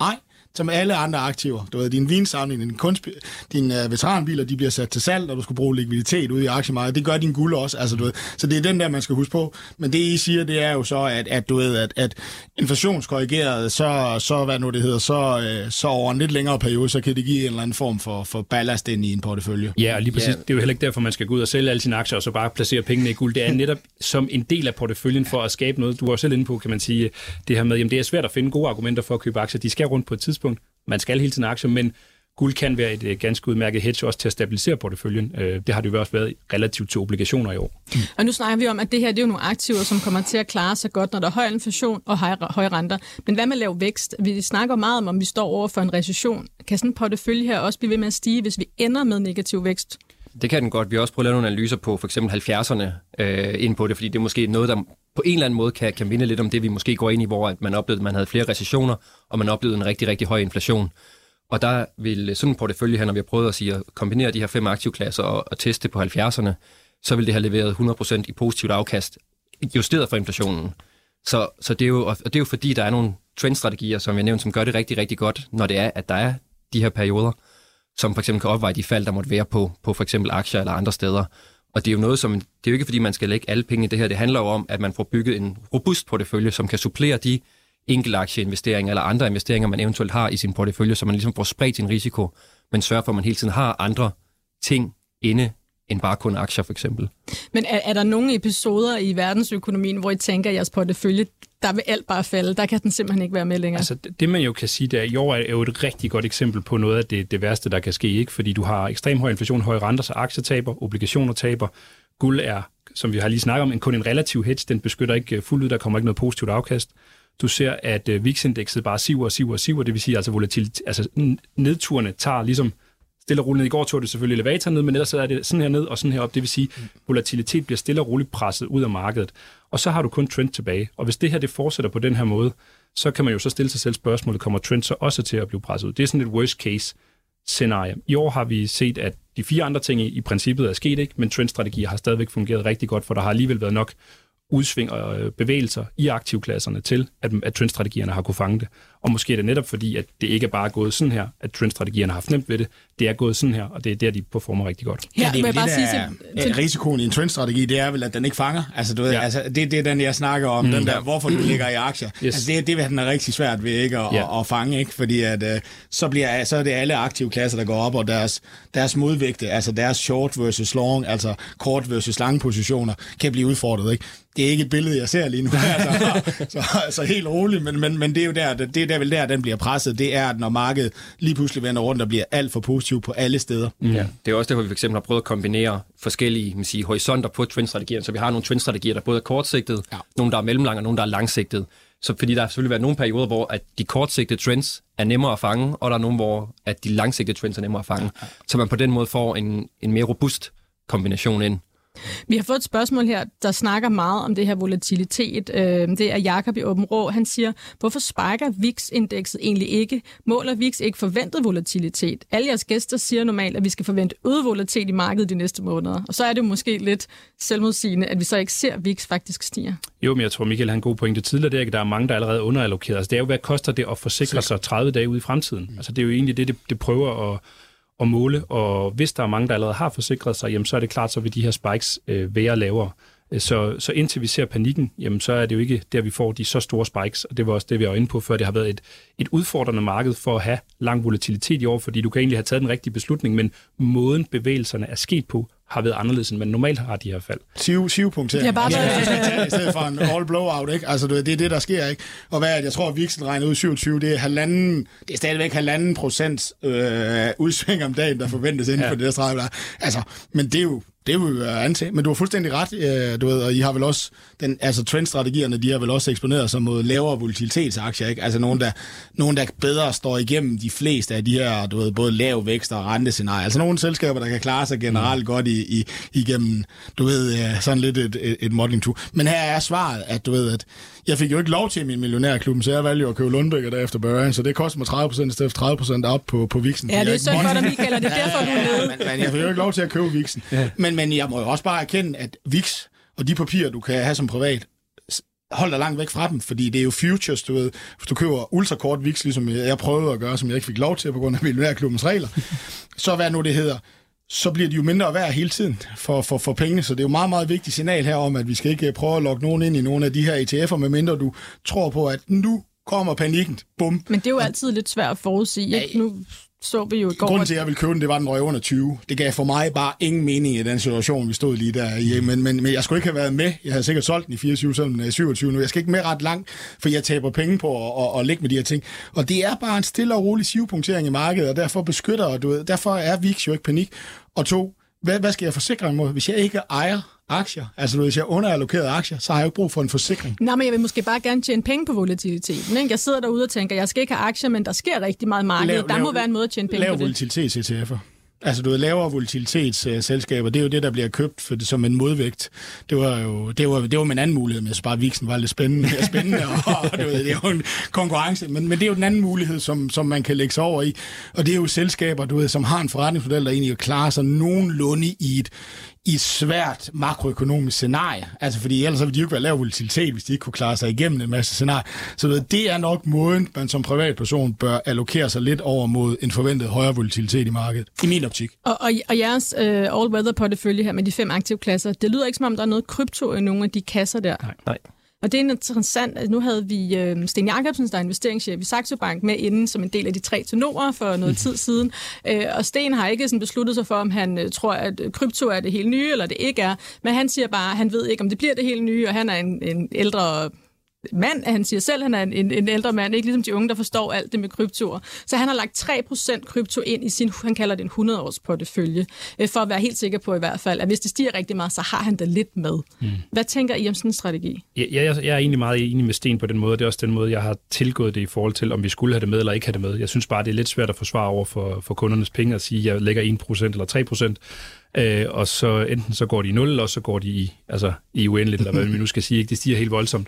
som alle andre aktiver. Du ved, din vinsamling, din kunst, dine uh, veteranbiler, de bliver sat til salg, og du skal bruge likviditet ude i aktiemarkedet. Det gør din guld også, altså du ved. Så det er den der, man skal huske på. Men det I siger, det er jo så, at, at du ved, at, at inflationskorrigeret, så, så hvad nu det hedder, så, så over en lidt længere periode, så kan det give en eller anden form for, for ballast ind i en portefølje. Ja, og lige præcis. Yeah. Det er jo heller ikke derfor, man skal gå ud og sælge alle sine aktier, og så bare placere pengene i guld. Det er netop som en del af porteføljen for at skabe noget. Du var jo selv inde på, kan man sige, det her med, jamen det er svært at finde gode argumenter for at købe aktier. De skal rundt på et tidspunkt. Man skal hele tiden aktier, men guld kan være et ganske udmærket hedge også til at stabilisere porteføljen. Det har det jo også været relativt til obligationer i år. Mm. Og nu snakker vi om, at det her det er jo nogle aktiver, som kommer til at klare sig godt, når der er høj inflation og høje renter. Men hvad med lav vækst? Vi snakker meget om, om vi står over for en recession. Kan sådan en portefølje her også blive ved med at stige, hvis vi ender med negativ vækst? Det kan den godt. Vi har også prøvet at lave nogle analyser på for eksempel halvfjerdserne øh, ind på det, fordi det er måske noget, der på en eller anden måde kan, kan minde lidt om det, vi måske går ind i, hvor at man oplevede, at man havde flere recessioner, og man oplevede en rigtig, rigtig høj inflation. Og der vil sådan en portefølje her, når vi har prøvet at sige at kombinere de her fem aktivklasser og, og teste på halvfjerdserne, så vil det have leveret hundrede procent i positivt afkast, justeret for inflationen. Så, så det, er jo, og det er jo fordi, der er nogle trendstrategier, som jeg nævnte, som gør det rigtig, rigtig godt, når det er, at der er de her perioder, som for eksempel kan opveje de fald, der måtte være på, på for eksempel aktier eller andre steder. Og det er jo noget, som, det er jo ikke fordi, man skal lægge alle penge i det her. Det handler jo om, at man får bygget en robust portefølje, som kan supplere de enkeltaktieinvesteringer eller andre investeringer, man eventuelt har i sin portefølje, så man ligesom får spredt sin risiko, men sørger for, at man hele tiden har andre ting inde end bare kun aktier for eksempel. Men er, er der nogle episoder i verdensøkonomien, hvor I tænker, at jeres portefølje, der vil alt bare falde? Der kan den simpelthen ikke være med længere. Altså det man jo kan sige, det er, i år er jo et rigtig godt eksempel på noget af det, det værste, der kan ske, ikke? Fordi du har ekstrem høj inflation, høje renter, så aktier taber, obligationer taber. Guld er, som vi har lige snakket om, en kun en relativ hedge, den beskytter ikke fuldt ud, der kommer ikke noget positivt afkast. Du ser, at V I X-indekset bare siver og siver og siver, det vil sige, altså volatilitet, altså nedturene tager ligesom stille og roligt ned. I går tog det selvfølgelig elevator ned, men ellers er det sådan her ned og sådan her op. Det vil sige, at volatilitet bliver stille og roligt presset ud af markedet. Og så har du kun trend tilbage. Og hvis det her det fortsætter på den her måde, så kan man jo så stille sig selv spørgsmålet, kommer trend så også til at blive presset ud? Det er sådan et worst case scenarie. I år har vi set, at de fire andre ting i, i princippet er sket ikke, men trendstrategier har stadigvæk fungeret rigtig godt, for der har alligevel været nok udsving og bevægelser i aktivklasserne til, at, at trendstrategierne har kunne fange det. Og måske er det netop fordi, at det ikke er bare gået sådan her, at trendstrategierne har haft nemt ved det. Det er gået sådan her, og det er der, de performer rigtig godt. Ja, det er det, bare det, der sige til... risikoen i en trendstrategi, det er vel, at den ikke fanger. Altså, du ved, ja. altså det, det er den, jeg snakker om, mm. den der, hvorfor du ligger i aktier. Yes. Altså, det, det vil den er rigtig svært ved ikke at, ja. at, at fange, ikke? Fordi at, uh, så, bliver, så er det alle aktive klasser, der går op, og deres, deres modvægte, altså deres short versus long, altså kort versus lange positioner, kan blive udfordret, ikke? Det er ikke et billede, jeg ser lige nu, altså, så, så helt roligt, men, men, men det er jo der, det er der vel der, den bliver presset, det er, at når markedet lige pludselig vender rundt, der bliver alt for positivt på alle steder. Mm. Ja, det er også derfor, vi for eksempel har prøvet at kombinere forskellige man siger, horisonter på trendstrategier, så vi har nogle trendstrategier, der både er kortsigtede, ja. nogle, der er mellemlange, og nogle, der er langsigtede. Så fordi der har selvfølgelig været nogle perioder, hvor at de kortsigtede trends er nemmere at fange, og der er nogle, hvor at de langsigtede trends er nemmere at fange. Ja. Så man på den måde får en, en mere robust kombination ind. Vi har fået et spørgsmål her, der snakker meget om det her volatilitet. Det er Jakob i Åben Rå. Han siger, hvorfor spiker V I X-indekset egentlig ikke? Måler V I X ikke forventet volatilitet? Alle jeres gæster siger normalt, at vi skal forvente øget volatilitet i markedet de næste måneder. Og så er det jo måske lidt selvmodsigende, at vi så ikke ser, at V I X faktisk stiger. Jo, men jeg tror, Michael har en god pointe tidligere. Det er, at der er mange, der er allerede underallokeret. Altså, det er jo, hvad koster det at forsikre sig tredive dage ude i fremtiden? Mm. Altså, det er jo egentlig det, det, det prøver at at måle, og hvis der er mange, der allerede har forsikret sig, jamen, så er det klart, så vil de her spikes øh, være lavere. Så, så indtil vi ser panikken, jamen, så er det jo ikke der, vi får de så store spikes, og det var også det, vi var inde på før. Det har været et, et udfordrende marked for at have lang volatilitet i år, fordi du kan egentlig have taget den rigtige beslutning, men måden bevægelserne er sket på, har været anderledes, end man normalt har de her fald. Siv-punktering. Ja, bare ja, i stedet for en all blowout, ikke? Altså, det er det, der sker, ikke? Og hvad er det? Jeg tror, at V I X'en regner ud syvogtyve, det er halvanden, det er stadigvæk halvanden procent øh, udsving om dagen, der forventes inden ja. for det der streg. Altså, men det er jo Det er jo antaget, men du har fuldstændig ret, øh, du ved, og I har vel også, den, altså trendstrategierne, de har vel også eksponeret sig mod lavere volatilitetsaktier, ikke? Altså nogen der, nogen, der bedre står igennem de fleste af de her, du ved, både lav vækst og rentescenarier. Altså nogle selskaber, der kan klare sig generelt mm. godt i, i, igennem, du ved, sådan lidt et, et, et modeling tool. Men her er svaret, at du ved, at jeg fik jo ikke lov til min millionærklubben, så jeg valgte jo at købe Lundbecker derefter Børge, så det koster mig tredive procent i stedet for tredive procent op på, på V I X'en. Ja, det er så godt, at Michael, og det er derfor, du er nede. Men, men jeg fik jo ikke lov til at købe V I X'en. Ja. Men, men jeg må jo også bare erkende, at V I X og de papirer, du kan have som privat, hold dig langt væk fra dem, fordi det er jo futures, du ved. Hvis du køber ultrakort V I X, ligesom jeg prøvede at gøre, som jeg ikke fik lov til på grund af millionærklubbens regler, så hvad nu det hedder, så bliver de jo mindre værd hele tiden for, for, for penge. Så det er jo meget, meget vigtigt signal her om, at vi skal ikke prøve at lokke nogen ind i nogle af de her E T F'er, medmindre du tror på, at nu kommer panikken. Bum. Men det er jo altid lidt svært at forudsige. Ikke? Nu så vi jo i går... Grunden til, at jeg ville købe den, det var, den røg under tyve. Det gav for mig bare ingen mening i den situation, vi stod lige der i. Men, men, men jeg skulle ikke have været med. Jeg havde sikkert solgt den i fireogtyve, selvom den er syvogtyve nu. Jeg skal ikke med ret langt, for jeg taber penge på at, at, at ligge med de her ting. Og det er bare en stille og rolig sivepunktering i markedet, og derfor beskytter, og du ved, derfor er V I X jo ikke panik. Og to, hvad, hvad skal jeg forsikre mig? Hvis jeg ikke ejer aktier, altså hvis jeg underallokerede aktier, så har jeg jo ikke brug for en forsikring. Nej, men jeg vil måske bare gerne tjene penge på volatiliteten. Ikke? Jeg sidder derude og tænker, jeg skal ikke have aktier, men der sker rigtig meget marked. Lav, der lav, må være en måde at tjene penge på det. Lav volatilitet-E T F'er. Altså, du ved, lavere volatilitetsselskaber, det er jo det, der bliver købt for det, som en modvægt. Det var jo det var, det var en anden mulighed, men jeg synes bare, at V I X'en var lidt spændende, spændende og, og du ved, det er jo en konkurrence. Men, men det er jo den anden mulighed, som, som man kan lægge sig over i. Og det er jo selskaber, du ved, som har en forretningsmodel, der egentlig klarer sig nogenlunde i et, i et svært makroøkonomisk scenarie. Altså, fordi ellers ville de jo ikke være lav volatilitet, hvis de ikke kunne klare sig igennem en masse scenarier. Så ved, det er nok måden, man som privatperson bør allokere sig lidt over mod en forventet højere volatilitet i markedet. I min optik. Og, og, og jeres uh, all-weather-portefølje her med de fem aktive klasser, det lyder ikke som om, der er noget krypto i nogle af de kasser der. Nej, nej. Og det er interessant, at nu havde vi øh, Sten Jacobsen, der er investeringschef i Saxo Bank, med inden som en del af de tre tenorer for noget tid siden. Øh, og Sten har ikke sådan besluttet sig for, om han øh, tror, at krypto er det helt nye, eller det ikke er. Men han siger bare, at han ved ikke, om det bliver det helt nye, og han er en, en ældre mand. Han siger selv, at han er en, en ældre mand, ikke ligesom de unge, der forstår alt det med kryptoer. Så han har lagt tre procent krypto ind i sin, han kalder det en hundrede-års portefølje, øh, for at være helt sikker på i hvert fald, at hvis det stiger rigtig meget, så har han det lidt med. Mm. Hvad tænker I om sådan en strategi? Ja, jeg, jeg er egentlig meget enig med Sten på den måde. Det er også den måde, jeg har tilgået det i forhold til, om vi skulle have det med eller ikke have det med. Jeg synes bare, det er lidt svært at forsvare over for, for kundernes penge at sige, at jeg lægger en procent eller tre procent. Øh, og så enten så går de i nul, eller så går de i, altså, i uendeligt, eller hvad vi nu skal sige. Ikke? Det stiger helt voldsomt.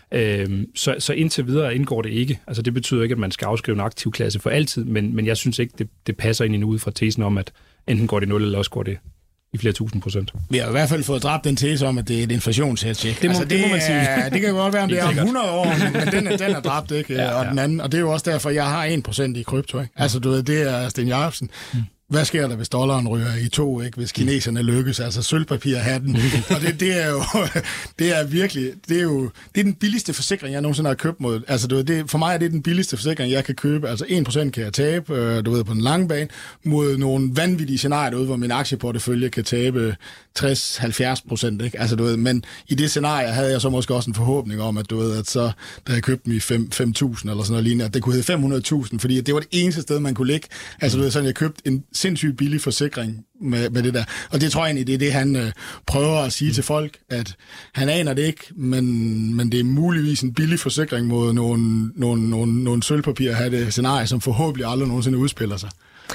Øh, så, så indtil videre indgår det ikke. Altså, det betyder ikke, at man skal afskrive en aktiv klasse for altid, men, men jeg synes ikke, det, det passer ind endnu ud fra tesen om, at enten går det i nul, eller også går det i flere tusind procent. Vi har i hvert fald fået dræbt den tese om, at det er et inflationshedge. Det, må, altså, det, det må man sige. Er, det kan godt være, om det er om hundrede år, men den er, den er dræbt, ikke? Ja, ja. Og den anden, og det er jo også derfor, jeg har en procent i krypto, ikke? Altså, du ved, det er Sten Jacobsen. Hmm. Hvad sker der, hvis dollaren ryger i to, ikke? Hvis kineserne lykkes? Altså sølvpapir hatten. Og det, det er jo det er virkelig, det er jo det er den billigste forsikring, jeg nogensinde har købt mod. Altså du ved, det, for mig er det den billigste forsikring, jeg kan købe. Altså en procent kan jeg tabe, øh, du ved, på den lange bane, mod nogle vanvittige scenarier derude, hvor min aktieportefølje kan tabe tres til halvfjerds procent, ikke? Altså du ved, men i det scenarie havde jeg så måske også en forhåbning om, at du ved, at så da jeg købte dem i fem tusind eller sådan noget lignende, at det kunne hedde fem hundrede tusind, fordi det var det eneste sted, man kunne ligge. Altså du ved, sådan jeg købte en sindssygt billig forsikring med, med det der. Og det tror jeg egentlig, det er det, han øh, prøver at sige mm. til folk, at han aner det ikke, men, men det er muligvis en billig forsikring mod nogle, nogle, nogle, nogle sølvpapir at have det scenarie, som forhåbentlig aldrig nogensinde udspiller sig.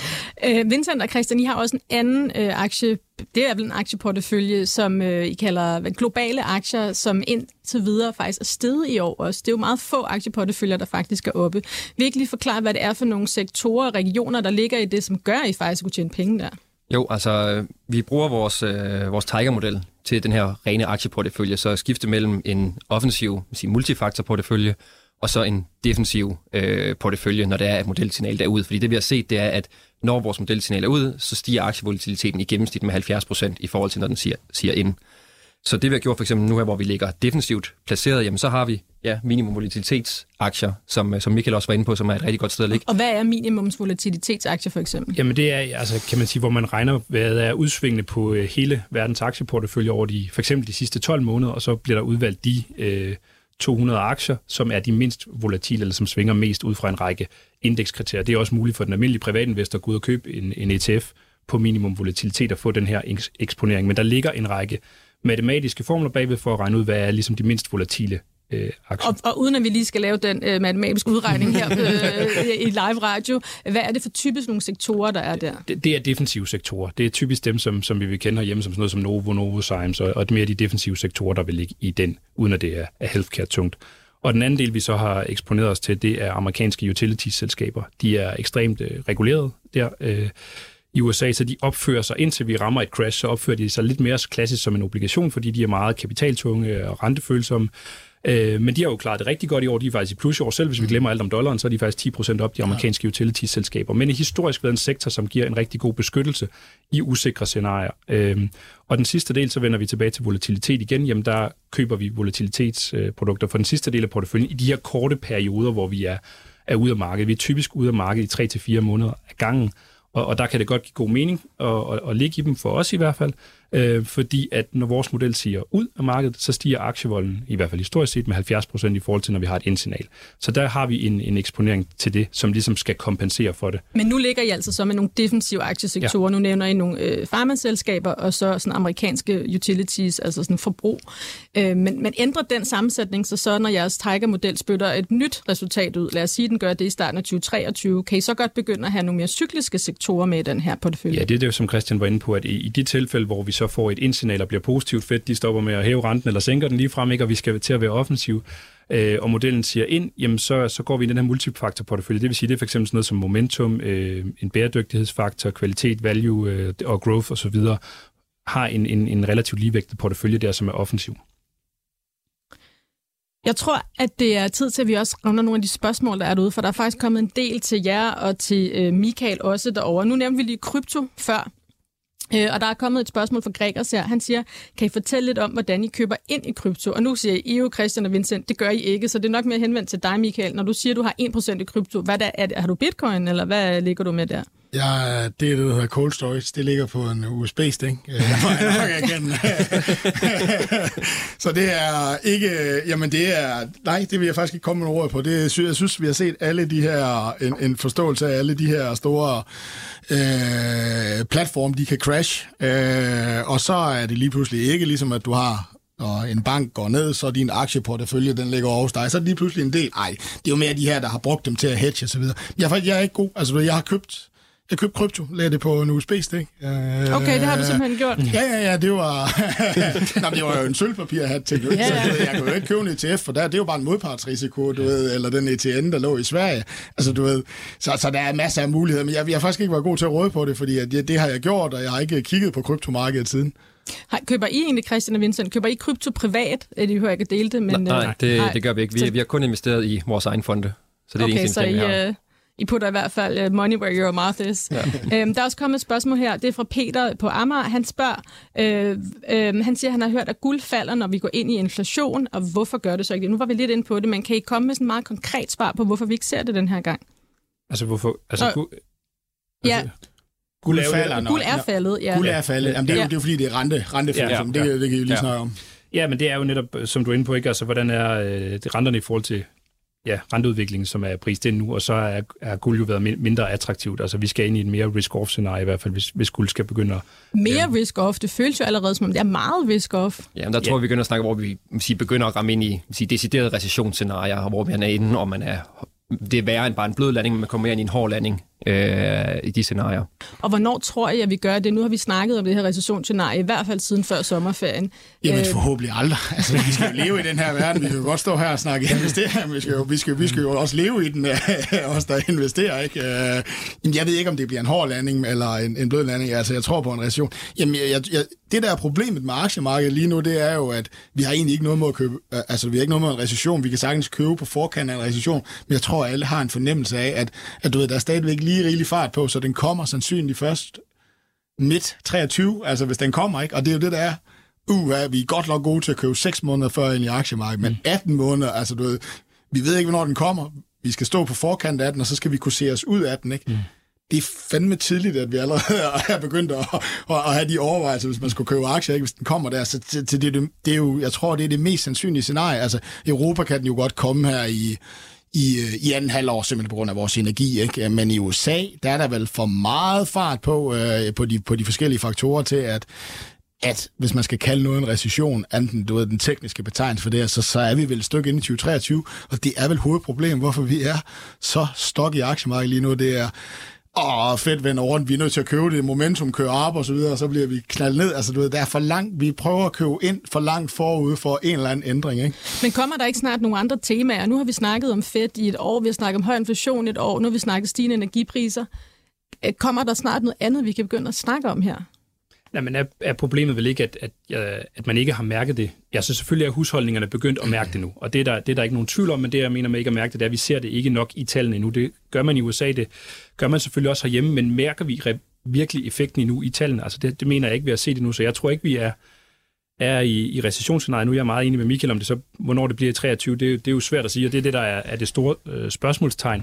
Øh, Vincent og Christian, I har også en anden øh, aktie, det er vel en aktieportefølje, som øh, I kalder globale aktier, som indtil videre faktisk er steget i år også. Det er jo meget få aktieporteføljer, der faktisk er oppe. Vil I ikke lige forklare, hvad det er for nogle sektorer og regioner, der ligger i det, som gør, at I faktisk kunne tjene penge der? Jo, altså vi bruger vores, øh, vores Tiger-model til den her rene aktieportefølje, så skifte mellem en offensiv, sige, multifaktor-portefølje, og så en defensiv øh, portefølje, når der er et modelsignal derude. Fordi det vi har set, det er, at når vores modelsignal er ude, så stiger aktievolatiliteten i gennemsnit med halvfjerds procent i forhold til, når den siger, siger ind. Så det vi har gjort for eksempel nu her, hvor vi ligger defensivt placeret, jamen så har vi ja, minimum volatilitetsaktier, som, som Michael også var inde på, som er et rigtig godt sted at ligge. Og hvad er minimums volatilitetsaktier for eksempel? Jamen det er, altså kan man sige, hvor man regner, hvad der er udsvingende på øh, hele verdens aktieportefølje over de, for eksempel de sidste tolv måneder, og så bliver der udvalgt de øh, to hundrede aktier, som er de mindst volatile, eller som svinger mest ud fra en række indekskriterier. Det er også muligt for den almindelige privatinvestor at gå ud og købe en, en E T F på minimum volatilitet og få den her eksponering. Men der ligger en række matematiske formler bagved for at regne ud, hvad er ligesom de mindst volatile øh, aktier. Og, og uden at vi lige skal lave den øh, matematiske udregning her øh, i live radio, hvad er det for typisk nogle sektorer, der er der? Det, det er defensive sektorer. Det er typisk dem, som, som vi vil kende herhjemme, som sådan noget som Novo, Novozymes, og, og det er mere de defensive sektorer, der vil ligge i den, uden at det er, er healthcare-tungt. Og den anden del, vi så har eksponeret os til, det er amerikanske utilities-selskaber. De er ekstremt øh, reguleret der. Øh, i U S A, så de opfører sig, indtil vi rammer et crash, så opfører de sig lidt mere klassisk som en obligation, fordi de er meget kapitaltunge og rentefølsomme. Øh, men de har jo klaret det rigtig godt i år. De er faktisk i plus i år. Selv hvis vi glemmer alt om dollaren, så er de faktisk ti procent op, de amerikanske utilities-selskaber. Men i historisk været en sektor, som giver en rigtig god beskyttelse i usikre scenarier. Øh, og den sidste del, så vender vi tilbage til volatilitet igen. Jamen der køber vi volatilitetsprodukter for den sidste del af porteføljen i de her korte perioder, hvor vi er, er ude af markedet. Vi er typisk ude af markedet i tre til fire måneder af gangen. Og, og der kan det godt give god mening at, at, at ligge i dem, for os i hvert fald, øh, fordi at når vores model siger ud af markedet, så stiger aktievolden, i hvert fald historisk set, med halvfjerds procent i forhold til, når vi har et indsignal. Så der har vi en, en eksponering til det, som ligesom skal kompensere for det. Men nu ligger I altså så med nogle defensive aktiesektorer. Ja. Nu nævner I nogle øh, farmaselskaber, og så sådan amerikanske utilities, altså sådan forbrug. Øh, men, men ændrer den sammensætning så så, når jeres Tiger-model spytter et nyt resultat ud? Lad os sige, den gør det i starten af tyve treogtyve. Kan I så godt begynde at have nogle mere cykliske sektorer med i den her portefølje? Ja, det er det, som Christian var inde på, at i, i de tilfælde, hvor vi så får et indsignal og bliver positivt, fedt, de stopper med at hæve renten eller sænker den lige frem, ikke, og vi skal til at være offensiv, øh, og modellen siger ind, jamen så, så går vi i den her multifaktor-portefølje. Det vil sige, det er for eksempel sådan noget som momentum, øh, en bæredygtighedsfaktor, kvalitet, value øh, og growth osv., har en, en, en relativt ligevægtet portefølje der, som er offensiv. Jeg tror, at det er tid til, at vi også runder nogle af de spørgsmål, der er derude, for der er faktisk kommet en del til jer og til øh, Michael også derovre. Nu nævnte vi lige krypto før, øh, og der er kommet et spørgsmål fra Gregers her. Han siger, kan I fortælle lidt om, hvordan I køber ind i krypto? Og nu siger I jo, Christian og Vincent, det gør I ikke, så det er nok mere henvendt til dig, Michael. Når du siger, at du har en procent i krypto, hvad der er det? Har du bitcoin, eller hvad ligger du med der? Ja, det er det, der hedder cold storage. Det ligger på en U S B-stik. Så det er ikke... Jamen det er... Nej, det vil jeg faktisk ikke komme med ord på. Det, jeg synes, vi har set alle de her... En, en forståelse af alle de her store øh, platforme, de kan crash. Øh, og så er det lige pludselig ikke ligesom, at du har... og en bank går ned, så din aktieportefølje, den ligger over hos dig, så er det lige pludselig en del. Ej, det er jo mere de her, der har brugt dem til at hedge og så videre. Jeg, faktisk, jeg er ikke god. Altså, jeg har købt... Jeg købte krypto, lagde det på en U S B-stik. Okay, det har du simpelthen gjort. Ja, ja, ja, det var... Nå, det var jo en sølvpapirhat til, ja, ja. Så jeg kunne jo ikke købe en E T F, for der, det er jo bare en modpartsrisiko, du ved, eller den E T N, der lå i Sverige. Altså, du ved, så, så der er masser af muligheder, men jeg, jeg har faktisk ikke været god til at råde på det, fordi at, ja, det har jeg gjort, og jeg har ikke kigget på kryptomarkedet siden. Køber I egentlig, Christian og Vincent, køber I krypto privat? Det hører jeg ikke dele det, men... Nej, det, det gør vi ikke. Vi, vi har kun investeret i vores egen fonde, så det er okay, det eneste, så vi har. I, I putter i hvert fald money where your mouth is. Ja. Øhm, der er også kommet et spørgsmål her. Det er fra Peter på Amager. Han spørger, øh, øh, han siger, at han har hørt, at guld falder, når vi går ind i inflation, og hvorfor gør det så ikke det? Nu var vi lidt inde på det, men kan I komme med sådan en meget konkret svar på, hvorfor vi ikke ser det den her gang? Altså, hvorfor? Altså, og, guld, ja. altså, Guld er faldet. Guld er faldet, ja. Guld er faldet. Jamen, det, er jo, det er jo fordi, det er rente, rentefald. Ja, ja, ja. Det, det kan vi lige ja. snakke om. Ja, men det er jo netop, som du er inde på, ikke? Altså, hvordan er øh, det renterne i forhold til ja, renteudviklingen, som er prist ind nu, og så er, er guld jo været mindre attraktivt. Altså, vi skal ind i et mere risk-off-scenarie i hvert fald, hvis, hvis guld skal begynde at... Mere ja. risk-off? Det føles jo allerede som om, det er meget risk-off. Ja, men der tror jeg, vi begynder at snakke, hvor vi sige, begynder at ramme ind i sige, deciderede recessionsscenarier, hvor man er inde, og man er... Det er værre end bare en blød landing, men man kommer mere ind i en hård landing øh, i de scenarier. Og hvornår tror jeg, at vi gør det? Nu har vi snakket om det her recessionsscenarie, i hvert fald siden før sommerferien. Jamen forhåbentlig aldrig. Altså, vi skal jo leve i den her verden. Vi kan jo godt stå her og snakke investeringer. Vi skal jo, vi skal, vi skal jo også leve i den, os der investerer. Ikke? Jamen, jeg ved ikke, om det bliver en hård landing eller en, en blød landing. Altså, jeg tror på en recession. Jamen, jeg, jeg, det der er problemet med aktiemarkedet lige nu, det er jo, at vi har egentlig ikke noget med at købe. Altså, vi har ikke noget med en recession. Vi kan sagtens købe på forkant af en recession, men jeg tror, at alle har en fornemmelse af, at, at du ved, der er stadigvæk lige rigelig fart på, så den kommer sandsynligt først midt treogtyve, altså hvis den kommer, ikke? Og det er jo det, der er. Uh, ja, vi er godt nok gode til at købe seks måneder før ind i aktiemarkedet, men atten måneder, altså du ved, vi ved ikke, hvornår den kommer. Vi skal stå på forkant af den, og så skal vi kunne se os ud af den, ikke? Mm. Det er fandme tidligt, at vi allerede er begyndt at, at, at have de overvejelser, hvis man skulle købe aktier, ikke? Hvis den kommer der. Så det, det, det, det er jo, jeg tror, det er det mest sandsynlige scenarie. Altså, Europa kan den jo godt komme her i I, i anden halvår, simpelthen på grund af vores energi, ikke? Men i U S A, der er der vel for meget fart på, øh, på, de, på de forskellige faktorer til, at, at hvis man skal kalde noget en recession, enten du ved, den tekniske betegnelse for det, så, så er vi vel et stykke inde i tyve treogtyve, og det er vel hovedproblemet, hvorfor vi er så stok i aktiemarkedet lige nu. Det er, åh, fedt vender rundt, vi er nødt til at købe det, momentum kører op og så videre, og så bliver vi knaldet ned. Altså, du ved, der er for langt, vi prøver at købe ind for langt forud for en eller anden ændring, ikke? Men kommer der ikke snart nogle andre temaer? Nu har vi snakket om Fed i et år, vi har snakket om høj inflation i et år, nu har vi snakket stigende energipriser. Kommer der snart noget andet, vi kan begynde at snakke om her? Nej, men er, er problemet vel ikke, at, at, at man ikke har mærket det? Ja, så selvfølgelig er husholdningerne begyndt at mærke det nu, og det er, der, det er der ikke nogen tvivl om, men det, jeg mener med ikke at mærke det, det er, at vi ser det ikke nok i tallene endnu. Det gør man i U S A, det gør man selvfølgelig også herhjemme, men mærker vi re- virkelig effekten endnu i tallene? Altså det, det mener jeg ikke, vi har set endnu, så jeg tror ikke, vi er, er i, i recessionsscenariet. Nu er jeg meget enig med Michael om det, så hvornår det bliver i treogtyve, det, det er jo svært at sige, og det er det, der er, er det store øh, spørgsmålstegn.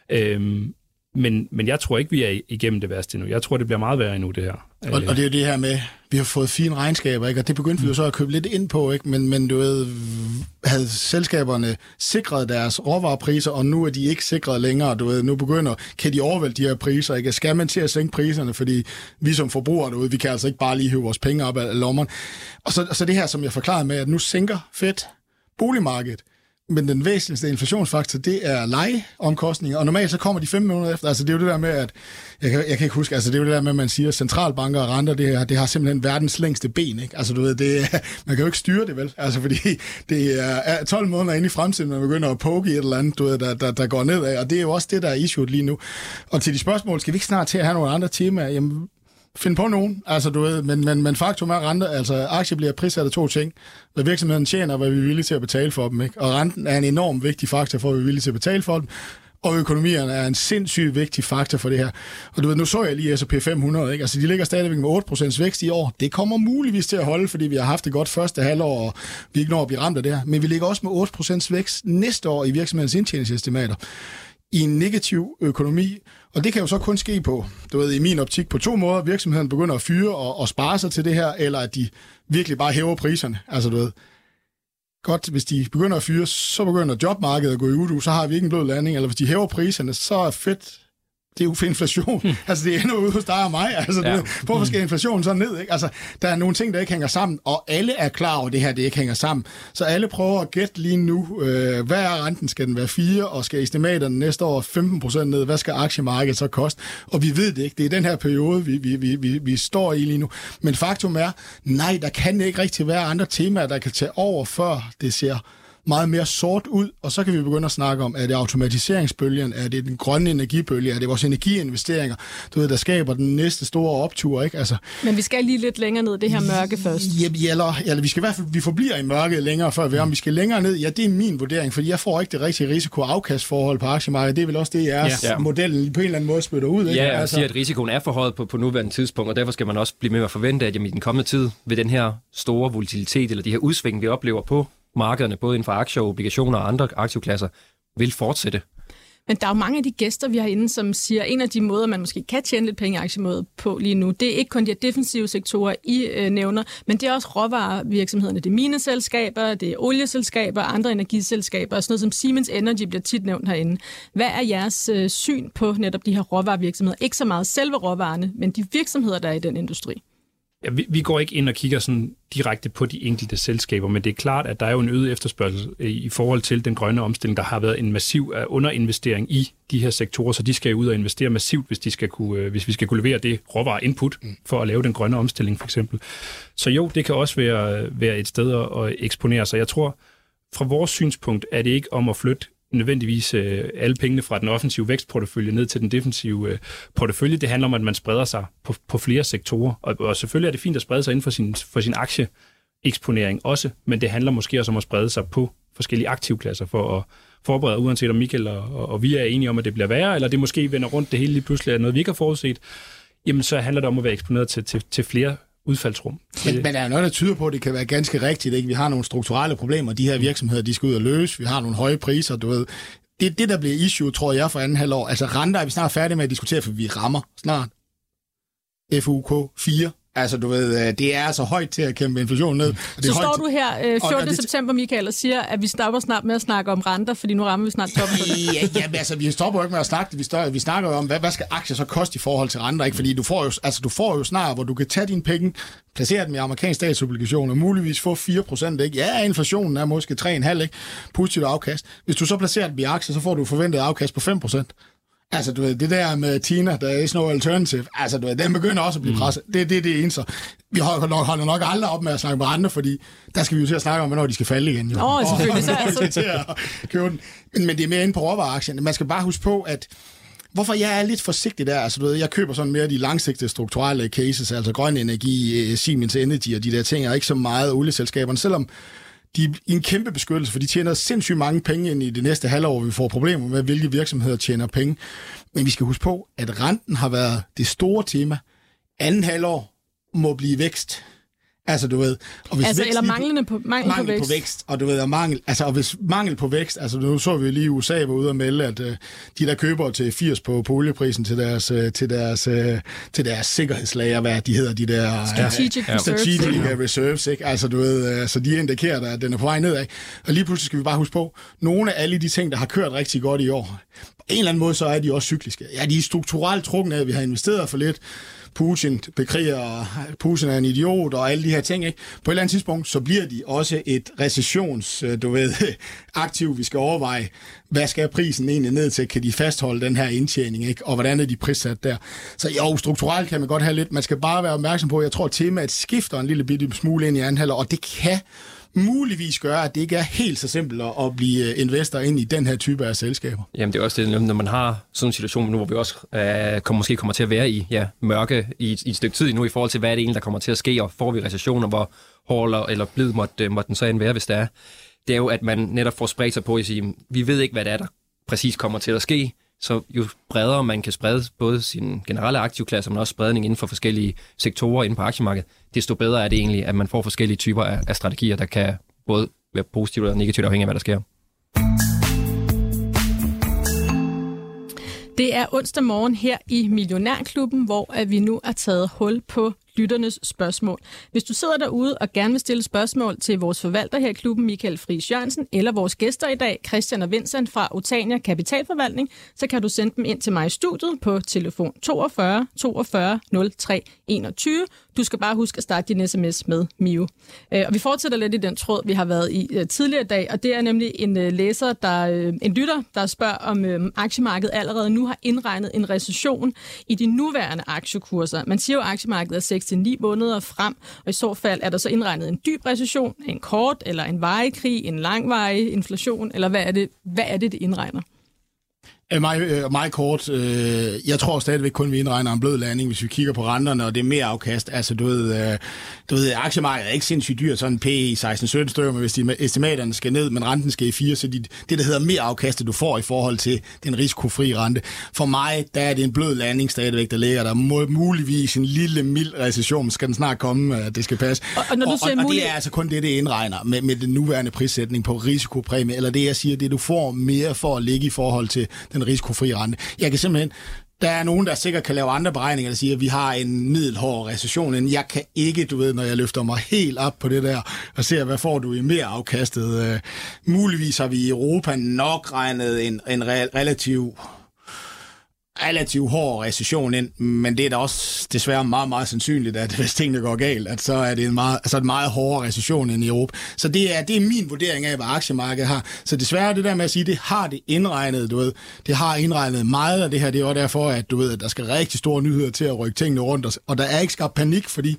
Øhm, Men, men jeg tror ikke, vi er igennem det værste endnu. Jeg tror, det bliver meget værre endnu, det her. Og, og det er jo det her med, vi har fået fine regnskaber, ikke? Og det begyndte vi jo så at købe lidt ind på, ikke? Men, men du ved, havde selskaberne sikret deres råvarepriser, og nu er de ikke sikret længere. Du ved, nu begynder, kan de overvælde de her priser, ikke? Skal man til at sænke priserne, fordi vi som forbrugere derude, vi kan altså ikke bare lige hive vores penge op af lommerne. Og så, så det her, som jeg forklarede med, at nu sænker Fed boligmarkedet. Men den væsentligste inflationsfaktor, det er lejeomkostninger, og normalt så kommer de fem minutter efter. Altså det er jo det der med, at, jeg kan, jeg kan ikke huske, altså det er jo det der med, at man siger, at centralbanker og renter, det, her, det har simpelthen verdens længste ben, ikke? Altså du ved, det er, man kan jo ikke styre det vel, altså fordi det er tolv måneder inde i fremtiden, man begynder at poke i et eller andet, du ved, der, der, der går nedad, og det er jo også det, der er issued lige nu. Og til de spørgsmål, skal vi ikke snart til at have nogle andre temaer? Jamen, find på nogen, altså du ved, men, men, men faktum er renter, altså aktier bliver prissat af to ting, hvad virksomheden tjener, og hvad vi er villige til at betale for dem, ikke? Og renten er en enormt vigtig faktor for, at vi er villige til at betale for dem, og økonomierne er en sindssygt vigtig faktor for det her. Og du ved, nu så jeg lige S og P fem hundrede, ikke? Altså de ligger stadigvæk med otte procent vækst i år. Det kommer muligvis til at holde, fordi vi har haft det godt første halvår, og vi ikke når at blive ramt af det her. Men vi ligger også med otte procent vækst næste år i virksomhedens indtjeningsestimater i en negativ økonomi. Og det kan jo så kun ske på, du ved, i min optik, på to måder. Virksomheden begynder at fyre og, og spare sig til det her, eller at de virkelig bare hæver priserne. Altså du ved, godt, hvis de begynder at fyre, så begynder jobmarkedet at gå i udu, så har vi ikke en blød landing. Eller hvis de hæver priserne, så er fedt. Det er jo for inflation. Hmm. Altså, det er endnu ude hos dig og mig. Altså, ja. Hvorfor skal inflationen så ned? Ikke? Altså, der er nogle ting, der ikke hænger sammen, og alle er klar over, at det her det ikke hænger sammen. Så alle prøver at gætte lige nu, øh, hvad er renten? Skal den være fire, og skal estimaterne næste år femten procent ned? Hvad skal aktiemarkedet så koste? Og vi ved det ikke. Det er den her periode, vi, vi, vi, vi, vi står i lige nu. Men faktum er, nej, der kan ikke rigtig være andre temaer, der kan tage over, før det ser meget mere sort ud, og så kan vi begynde at snakke om, er det automatiseringsbølgen, er det den grønne energibølge, er det vores energiinvesteringer, du ved, der skaber den næste store optur, ikke? Altså, men vi skal lige lidt længere ned, det her mørke først. Ja, eller, eller vi skal i hvert fald, vi forbliver i mørket længere før vi om vi skal længere ned, ja, det er min vurdering, fordi jeg får ikke det rigtige risiko-afkastforhold på aktiemarkedet, det er vel også det, jeres ja. model på en eller anden måde spytter ud, ikke? Ja, jeg altså, siger, at risikoen er forhøjet på, på nuværende tidspunkt, og derfor skal man også blive med at forvente, at jamen, i den kommende tid vil den her store volatilitet, eller de her udsving, vi oplever på markederne, både inden for aktier, obligationer og andre aktivklasser, vil fortsætte. Men der er jo mange af de gæster, vi har inde, som siger, at en af de måder, man måske kan tjene lidt penge i aktiemådet på lige nu, det er ikke kun de defensive sektorer, I øh, nævner, men det er også råvarevirksomhederne. Det er mineselskaber, det er olieselskaber, andre energiselskaber, og sådan noget som Siemens Energy bliver tit nævnt herinde. Hvad er jeres øh, syn på netop de her råvarevirksomheder? Ikke så meget selve råvarerne, men de virksomheder, der er i den industri. Ja, vi, vi går ikke ind og kigger sådan direkte på de enkelte selskaber, men det er klart, at der er jo en øget efterspørgsel i forhold til den grønne omstilling. Der har været en massiv underinvestering i de her sektorer, så de skal ud og investere massivt, hvis, de skal kunne, hvis vi skal kunne levere det råvare input for at lave den grønne omstilling for eksempel. Så jo, det kan også være, være et sted at eksponere sig. Jeg tror, fra vores synspunkt er det ikke om at flytte nødvendigvis øh, alle pengene fra den offensive vækstportefølje ned til den defensive øh, portefølje. Det handler om, at man spreder sig på, på flere sektorer. Og, og selvfølgelig er det fint at sprede sig inden for sin, for sin aktieeksponering også, men det handler måske også om at sprede sig på forskellige aktivklasser for at forberede, uanset om Michael og, og, og vi er enige om, at det bliver værre, eller det måske vender rundt det hele lige pludselig er noget, vi ikke har forudset, jamen så handler det om at være eksponeret til, til, til flere udfaldsrum. Men, men der er noget, der tyder på, at det kan være ganske rigtigt. Ikke? Vi har nogle strukturelle problemer, de her virksomheder, de skal ud og løse. Vi har nogle høje priser, du ved. Det, det der bliver issue, tror jeg, for anden halvår. Altså renter er vi snart færdige med at diskutere, for vi rammer snart F U K fire. Altså, du ved, det er altså højt til at kæmpe inflationen ned. Det så står du her øh, fjortende september, Michael, og siger, at vi stopper snart med at snakke om renter, fordi nu rammer vi snart toppen på det. ja, ja, altså, vi stopper jo ikke med at snakke. Vi, står, vi snakker jo om, hvad, hvad skal aktier så koste i forhold til renter, ikke? Fordi du får, jo, altså, du får jo snart, hvor du kan tage dine penge, placere dem i amerikanske statsobligationer, muligvis få fire procent, ikke? Ja, inflationen er måske tre komma fem, ikke? Positivt afkast. Hvis du så placerer dem i aktier, så får du forventet afkast på fem procent. Altså, du ved, det der med Tina, der er no alternative, altså, du ved, den begynder også at blive presset. Det er det, det eneste. Vi holder nok, holder nok aldrig op med at snakke med andre, fordi der skal vi jo til at snakke om, hvornår de skal falde igen. Åh, oh, selvfølgelig. Så altså. til at købe den. Men, men det er mere inde på råvareaktierne. Man skal bare huske på, at hvorfor jeg er lidt forsigtig der, altså du ved, jeg køber sådan mere de langsigtede strukturelle cases, altså grøn energi, Siemens Energy og de der ting, og ikke så meget olieselskaberne, selvom de er i en kæmpe beskyttelse, for de tjener sindssygt mange penge ind i det næste halvår, hvor vi får problemer med, hvilke virksomheder tjener penge. Men vi skal huske på, at renten har været det store tema. Anden halvår må blive vækst. Altså, du ved... Og hvis altså, eller manglende på, mangel, mangel på vækst. på vækst. Og du ved, og mangel... Altså, og hvis mangel på vækst... Altså, nu så vi lige i U S A var ude og melde, at uh, de der køber til firs på, på olieprisen til deres, uh, til deres, uh, til deres sikkerhedslager, hvad de hedder, de der... Strategic uh, reserves. Strategic ja. reserves, ikke? Altså, du ved, uh, så de indikerer, at den er på vej nedad. Og lige pludselig skal vi bare huske på, nogle af alle de ting, der har kørt rigtig godt i år, på en eller anden måde, så er de også cykliske. Ja, de er strukturelt trukne af, vi har investeret for lidt. Putin bekriger, Putin er en idiot og alle de her ting, ikke? På et eller andet tidspunkt, så bliver de også et recessions, du ved, aktiv, vi skal overveje, hvad skal prisen egentlig ned til? Kan de fastholde den her indtjening, ikke? Og hvordan er de prissat der? Så jo, strukturelt kan man godt have lidt. Man skal bare være opmærksom på, jeg tror, at temaet skifter en lille bitte smule ind i anden halvår, og det kan muligvis gøre, at det ikke er helt så simpelt at blive investor ind i den her type af selskaber. Jamen det er også det, når man har sådan en situation nu, hvor vi også øh, kommer, måske kommer til at være i ja, mørke i, i et stykke tid nu, i forhold til, hvad er det egentlig, der kommer til at ske, og får vi recessioner, hvor hård eller blid måtte, måtte den så end være, hvis det er. Det er jo, at man netop får spredt sig på at sige, vi ved ikke, hvad det er, der præcis kommer til at ske, så jo bredere man kan sprede både sin generelle aktivklasse, men også spredning inden for forskellige sektorer inden på aktiemarkedet, desto bedre er det egentlig, at man får forskellige typer af, af strategier, der kan både være positivt og negativt afhængig af, hvad der sker. Det er onsdag morgen her i Millionærklubben, hvor vi nu er taget hul på lytternes spørgsmål. Hvis du sidder derude og gerne vil stille spørgsmål til vores forvalter her i klubben, Michael Friis Jørgensen, eller vores gæster i dag, Christian og Vincent fra Otania Kapitalforvaltning, så kan du sende dem ind til mig i studiet på telefon toogfyrre toogfyrre nul tre enogtyve. Du skal bare huske at starte din sms med M I U. Og vi fortsætter lidt i den tråd, vi har været i tidligere i dag, og det er nemlig en læser, der, en lytter, der spørger, om aktiemarkedet allerede nu har indregnet en recession i de nuværende aktiekurser. Man siger jo, at aktiemarkedet er seks til ni måneder frem, og i så fald er der så indregnet en dyb recession, en kort eller en varig krig, en langvarig inflation, eller hvad er det, hvad er det, det indregner? Meget, meget kort. Jeg tror stadigvæk kun, vi indregner en blød landing, hvis vi kigger på renterne, og det er mere afkast. Altså, du ved, du ved aktiemarkedet er ikke sindssygt dyrt, sådan en P E seksten sytten stykker, men hvis de estimaterne skal ned, men renten skal i fire, så de, det, der hedder mere afkast, du får i forhold til den risikofri rente. For mig, der er det en blød landing stadigvæk, der ligger der. Må, muligvis en lille mild recession, skal den snart komme, det skal passe. Og, og, når du og, siger og, og mulig... det er altså kun det, det indregner med, med den nuværende prissætning på risikopræmie, eller det, jeg siger, det du får mere for at ligge i forhold til den risikofri rente. Jeg kan simpelthen, der er nogen, der sikkert kan lave andre beregninger, der siger, at vi har en middelhård recession. Jeg kan ikke, du ved, når jeg løfter mig helt op på det der, og ser, hvad får du i mere afkastet. Uh, muligvis har vi i Europa nok regnet en, en re- relativ relativt hård recession ind, men det er da også desværre meget, meget sandsynligt, at hvis tingene går galt, at så er det en meget, altså en meget hårdere recession end i Europa. Så det er, det er min vurdering af, hvad aktiemarkedet har. Så desværre det der med at sige, det har det indregnet, du ved. Det har indregnet meget af det her. Det er også derfor, at du ved, at der skal rigtig store nyheder til at rykke tingene rundt, og der er ikke skabt panik, fordi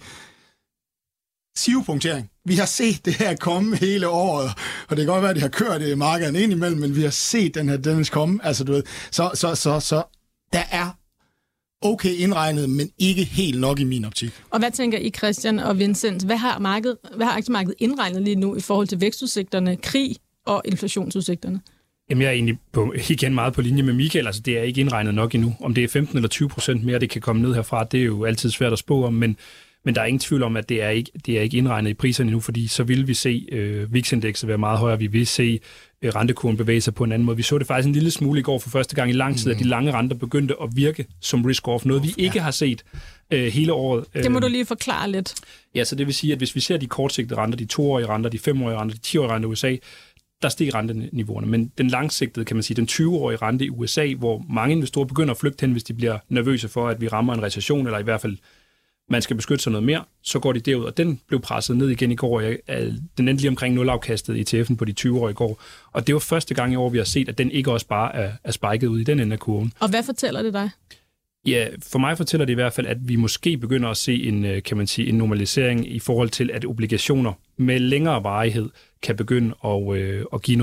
sivepunktering. Vi har set det her komme hele året, og det kan godt være, at det har kørt i markedet ind imellem, men vi har set den her Dennis komme. Altså, du ved, så, så, så, så der er okay indregnet, men ikke helt nok i min optik. Og hvad tænker I, Christian og Vincent? Hvad har, markedet, hvad har aktiemarkedet indregnet lige nu i forhold til vækstudsigterne, krig og inflationsudsigterne? Jamen, jeg er egentlig på, igen meget på linje med Michael. Altså, det er ikke indregnet nok endnu. Om det er femten eller tyve procent mere, det kan komme ned herfra, det er jo altid svært at spå om, men Men der er ingen tvivl om, at det er ikke, det er ikke indregnet i priserne nu, fordi så vil vi se øh, V I X-indekset være meget højere. Vi vil se øh, rentekurven bevæge sig på en anden måde. Vi så det faktisk en lille smule i går for første gang i lang tid, mm. at de lange renter begyndte at virke som risk-off. Noget, vi ikke har set øh, hele året. Det må du lige forklare lidt. Ja, så det vil sige, at hvis vi ser de kortsigtede renter, de toårige renter, de femårige renter, de tiårige renter i U S A, der steg renteniveauerne. Men den langsigtede, kan man sige, den tyve-årige rente i U S A, hvor mange investorer begynder at flygte hen, hvis de bliver nervøse for, at vi rammer en recession, eller i hvert fald man skal beskytte sig noget mere, så går de derud, og den blev presset ned igen i går. Den endte lige omkring nulafkastet i E T F'en på de tyve år i går. Og det var første gang i år, vi har set, at den ikke også bare er, er spiket ud i den ende af kurven. Og hvad fortæller det dig? Ja, for mig fortæller det i hvert fald, at vi måske begynder at se en, kan man sige, en normalisering i forhold til, at obligationer med længere varighed kan begynde at, øh, at give noget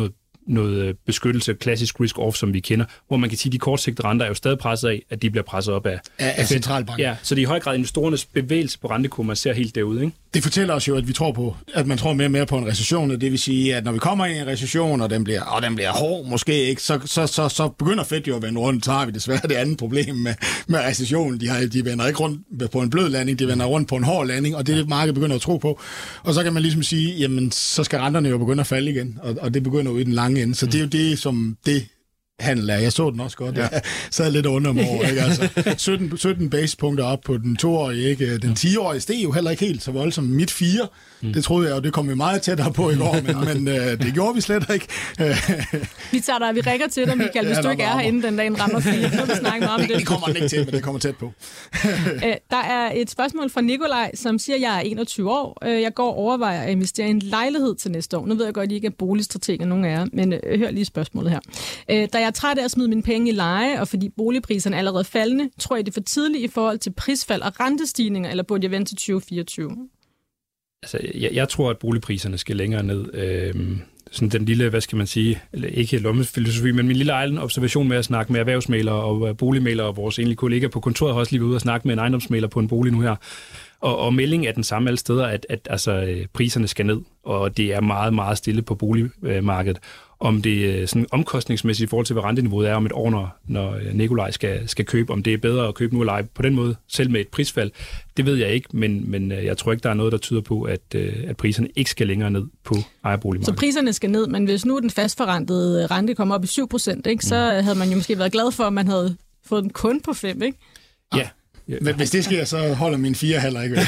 noget beskyttelse, klassisk risk-off, som vi kender, hvor man kan sige, at de kortsigtede renter er jo stadig presset af, at de bliver presset op af, af, af centralbanken. Ja, så det er i høj grad investorernes bevægelse på rentekurven, man ser helt derude, ikke? Det fortæller os jo, at vi tror på, at man tror mere og mere på en recession, og det vil sige, at når vi kommer ind i en recession, og den bliver, og den bliver hård, måske ikke, så, så, så, så begynder Fed jo at vende rundt, så har vi desværre det andet problem med, med recessionen. De, har, de vender ikke rundt på en blød landing, de vender rundt på en hård landing, og det er det, markedet begynder at tro på. Og så kan man ligesom sige, jamen, så skal renterne jo begynde at falde igen, og, og det begynder jo i den lange ende. Så det er jo det, som det handel er. Jeg så den også godt. Ja. Jeg sad lidt under mig over, ikke? Altså, sytten, sytten basepunkter op på den toårige, ikke? Den ti-årige steg jo heller ikke helt så voldsomt. Midt fire, mm. det troede jeg jo, det kom vi meget tættere på i går, men, men uh, det gjorde vi slet ikke. vi tager dig, vi ringer til dig, Michael, hvis ja, du ikke er her, inden den dagen rammer fire. Nu vil vi snakke meget om det. Det kommer den ikke til, men det kommer tæt på. Der er et spørgsmål fra Nikolaj, som siger, at jeg er enogtyve år. Jeg går og overvejer at investere i en lejlighed til næste år. Nu ved jeg godt, at I ikke er boligstrateger, nogen af jer, men hør lige spørgsmålet her. Da jeg er træt af at smide mine penge i leje, og fordi boligpriserne er allerede faldende, tror jeg, det er for tidligt i forhold til prisfald og rentestigninger, eller burde jeg vente til tyve fireogtyve? Altså, jeg, jeg tror, at boligpriserne skal længere ned. Øhm, sådan den lille, hvad skal man sige, eller ikke lommefilosofi, men min lille egen observation med at snakke med erhvervsmælere og boligmælere, og vores egentlige kollega på kontoret har også lige været ude og snakke med en ejendomsmæler på en bolig nu her. Og, og meldingen er den samme alle steder, at, at altså, priserne skal ned, og det er meget, meget stille på boligmarkedet. Om det er sådan omkostningsmæssigt i forhold til, hvad renteniveauet er om et år, når, når Nikolaj skal, skal købe, om det er bedre at købe nu eller ej på den måde, selv med et prisfald, det ved jeg ikke, men, men jeg tror ikke, der er noget, der tyder på, at, at priserne ikke skal længere ned på ejerboligmarkedet. Så priserne skal ned, men hvis nu den fastforrentede rente kommer op i syv procent, ikke, så mm. havde man jo måske været glad for, at man havde fået den kun på fem, ikke? Ja. Ja. Hvis det sker, så holder min fire heller ikke.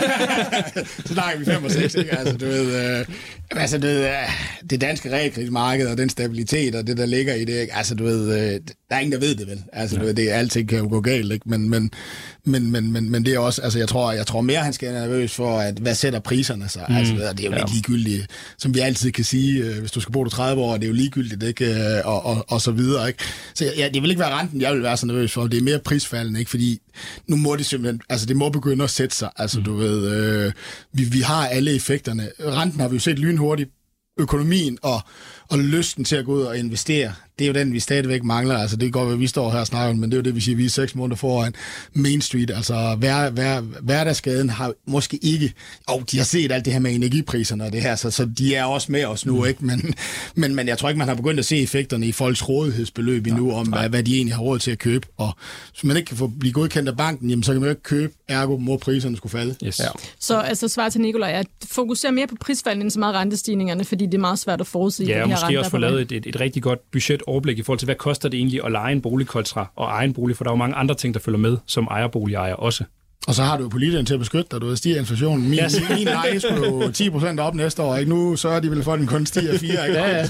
Så snakker vi fem og seks, ikke? Altså, du ved, øh, altså, det, øh, det danske realkreditmarked og den stabilitet og det, der ligger i det, ikke? Altså, du ved, øh, der er ingen, der ved det, vel? Altså, ja. Du ved, det, alting kan jo gå galt, ikke? Men, men, men, men, men, men det er også, altså, jeg tror, jeg tror mere, han skal være nervøs for, at hvad sætter priserne sig? Mm. Altså, det er jo ja. lidt ligegyldigt, som vi altid kan sige, øh, hvis du skal bo der tredive år, det er jo ligegyldigt, ikke? Og, og, og så videre, ikke? Så ja, det vil ikke være renten, jeg vil være så nervøs for, det er mere prisfaldende, ikke? Fordi nu må det simpelthen, altså det må begynde at sætte sig, altså mm. du ved, øh, vi, vi har alle effekterne. Renten har vi jo set lynhurtigt, økonomien og, og lysten til at gå ud og investere, det er jo den, vi stadigvæk mangler. Altså det går, hvad vi står her og snakker om, men det er jo det, vi siger, vi er seks måneder foran Main Street. Altså hver, hver, hverdagsgaden har måske ikke, og de har set alt det her med energipriserne og det her, så, så de er også med os nu, ikke? Men, men, men jeg tror ikke, man har begyndt at se effekterne i folks rådighedsbeløb endnu, om hvad, hvad de egentlig har råd til at købe. Og hvis man ikke kan få, blive godkendt af banken, jamen, så kan man jo ikke købe, ergo må priserne skulle falde. Yes. Ja. Så altså svar til Nikolaj, at fokusere mere på prisfaldene end så meget rentestigningerne, fordi det er meget svært at forudsige. Ja, og måske også få lavet et, et, et rigtig godt budget overblik i forhold til, hvad koster det egentlig at leje en bolig kontra og eje en bolig, for der er jo mange andre ting, der følger med, som ejerboligejere også. Og så har du jo politikerne til at beskytte dig, du ved, stiger inflationen. Min, yes. min leje skulle jo ti procent op næste år, ikke? Nu sørger de vel for, at den kun stiger fire, ikke? Ja, ja.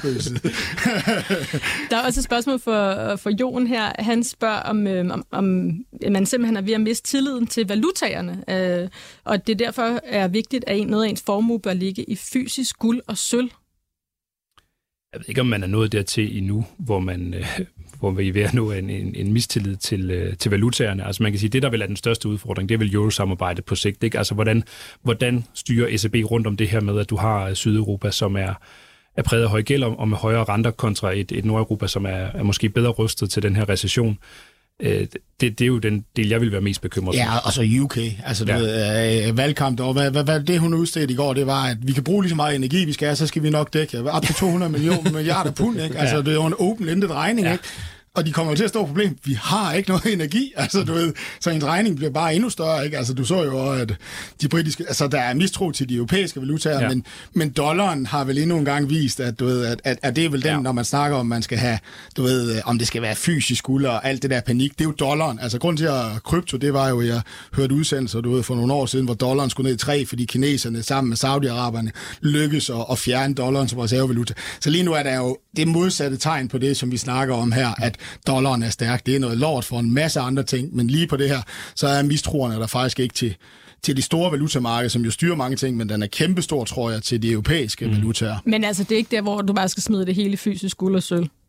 Der er også et spørgsmål for, for Jon her. Han spørger, om, om, om man simpelthen er ved at miste tilliden til valutaerne, øh, og det derfor er vigtigt, at noget af ens formue bør ligge i fysisk guld og sølv. Jeg ved ikke, om man er nået dertil endnu, hvor man øh, hvor vi er ved at nå en, en, en mistillid til, øh, til valutaerne. Altså man kan sige, det der vil er den største udfordring, det er vel eurosamarbejdet på sigt. Ikke? Altså hvordan, hvordan styrer E C B rundt om det her med, at du har Sydeuropa, som er, er præget af høj gæld og med højere renter kontra et, et Nordeuropa, som er, er måske bedre rustet til den her recession. Det, det er jo den del, jeg vil være mest bekymret for. Ja, og så U K. Altså, du ja. ved, øh, valgkamp, og hvad, hvad, hvad det, hun udstedte i går, det var, at vi kan bruge lige så meget energi, vi skal have, så skal vi nok dække op til to hundrede millioner milliarder pund, ikke? Altså, ja. det er jo en open-ended regning, ja. ikke? Og de kommer jo til at stå et problem. Vi har ikke noget energi, altså du ved, så en regning bliver bare endnu større, ikke? Altså du så jo, at de britiske, altså der er mistro til de europæiske valutaer, ja. men, men dollaren har vel endnu en gang vist, at du ved, at, at, at det er vel den, ja. når man snakker om, man skal have, du ved, om det skal være fysisk guld og alt det der panik, det er jo dollaren. Altså grund til at krypto, det var jo, jeg hørte udsendelser, du ved, for nogle år siden, hvor dollaren skulle ned i tre, fordi kineserne sammen med Saudi-Araberne lykkedes at, at fjerne dollaren som reservevaluta. Så lige nu er der jo det modsatte tegn på det, som vi snakker om her, at dollaren er stærk. Det er noget lort for en masse andre ting, men lige på det her, så er mistroerne der faktisk ikke til, til de store valutamarkeder, som jo styrer mange ting, men den er kæmpestor, tror jeg, til de europæiske mm. valutaer. Men altså, det er ikke der, hvor du bare skal smide det hele fysisk guld og sølv?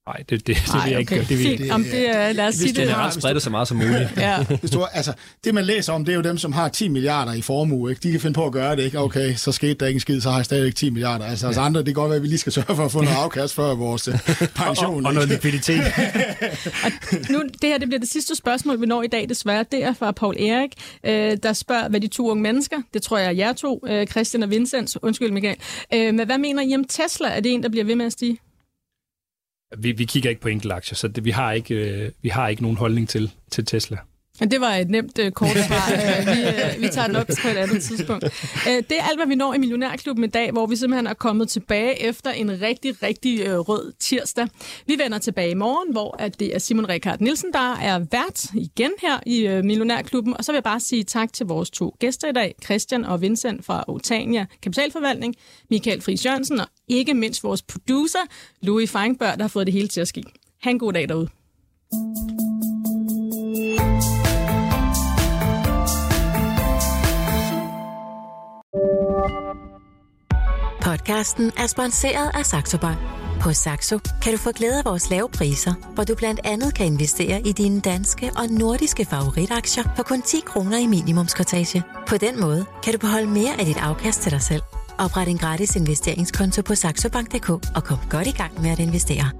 Nej, det, det, det Ej, vil jeg ikke okay. gøre. Det vil jeg Fint. Jamen, det er, lad os sige Det det. er ret spredt så meget som muligt. Ja. Hvis du, altså, det man læser om, det er jo dem, som har ti milliarder i formue. Ikke? De kan finde på at gøre det. Ikke? Okay, så skete der ikke en skid, så har jeg stadigvæk ti milliarder. Altså, ja. altså andre, det kan godt være, at vi lige skal sørge for at få noget afkast før vores pension. og, og noget likviditet. Og nu, det her det bliver det sidste spørgsmål, vi når i dag desværre. Det er fra Paul Erik, øh, der spørger, hvad de to unge mennesker, det tror jeg er jer to, øh, Christian og Vincent, undskyld Michael, øh, men hvad mener I om Tesla? Er det en, der bliver ved med at stige? Vi, vi kigger ikke på enkelte aktier, så det, vi, har ikke, øh, vi har ikke nogen holdning til, til Tesla. Men det var et nemt uh, kort svar. Uh, vi, uh, vi tager den op på et andet tidspunkt. Uh, det er alt, hvad vi når i Millionærklubben i dag, hvor vi simpelthen er kommet tilbage efter en rigtig, rigtig uh, rød tirsdag. Vi vender tilbage i morgen, hvor at det er Simon Rikard Nielsen, der er vært igen her i uh, Millionærklubben. Og så vil jeg bare sige tak til vores to gæster i dag, Christian og Vincent fra Otania Kapitalforvaltning, Michael Friis Jørgensen og ikke mindst vores producer, Louis Feinberg, der har fået det hele til at ske. Ha' en god dag derude. Podcasten er sponsoreret af Saxo Bank. På Saxo kan du få glæde af vores lave priser, hvor du blandt andet kan investere i dine danske og nordiske favoritaktier for kun ti kroner i minimumskortage. På den måde kan du beholde mere af dit afkast til dig selv. Opret en gratis investeringskonto på saxobank punktum d k og kom godt i gang med at investere.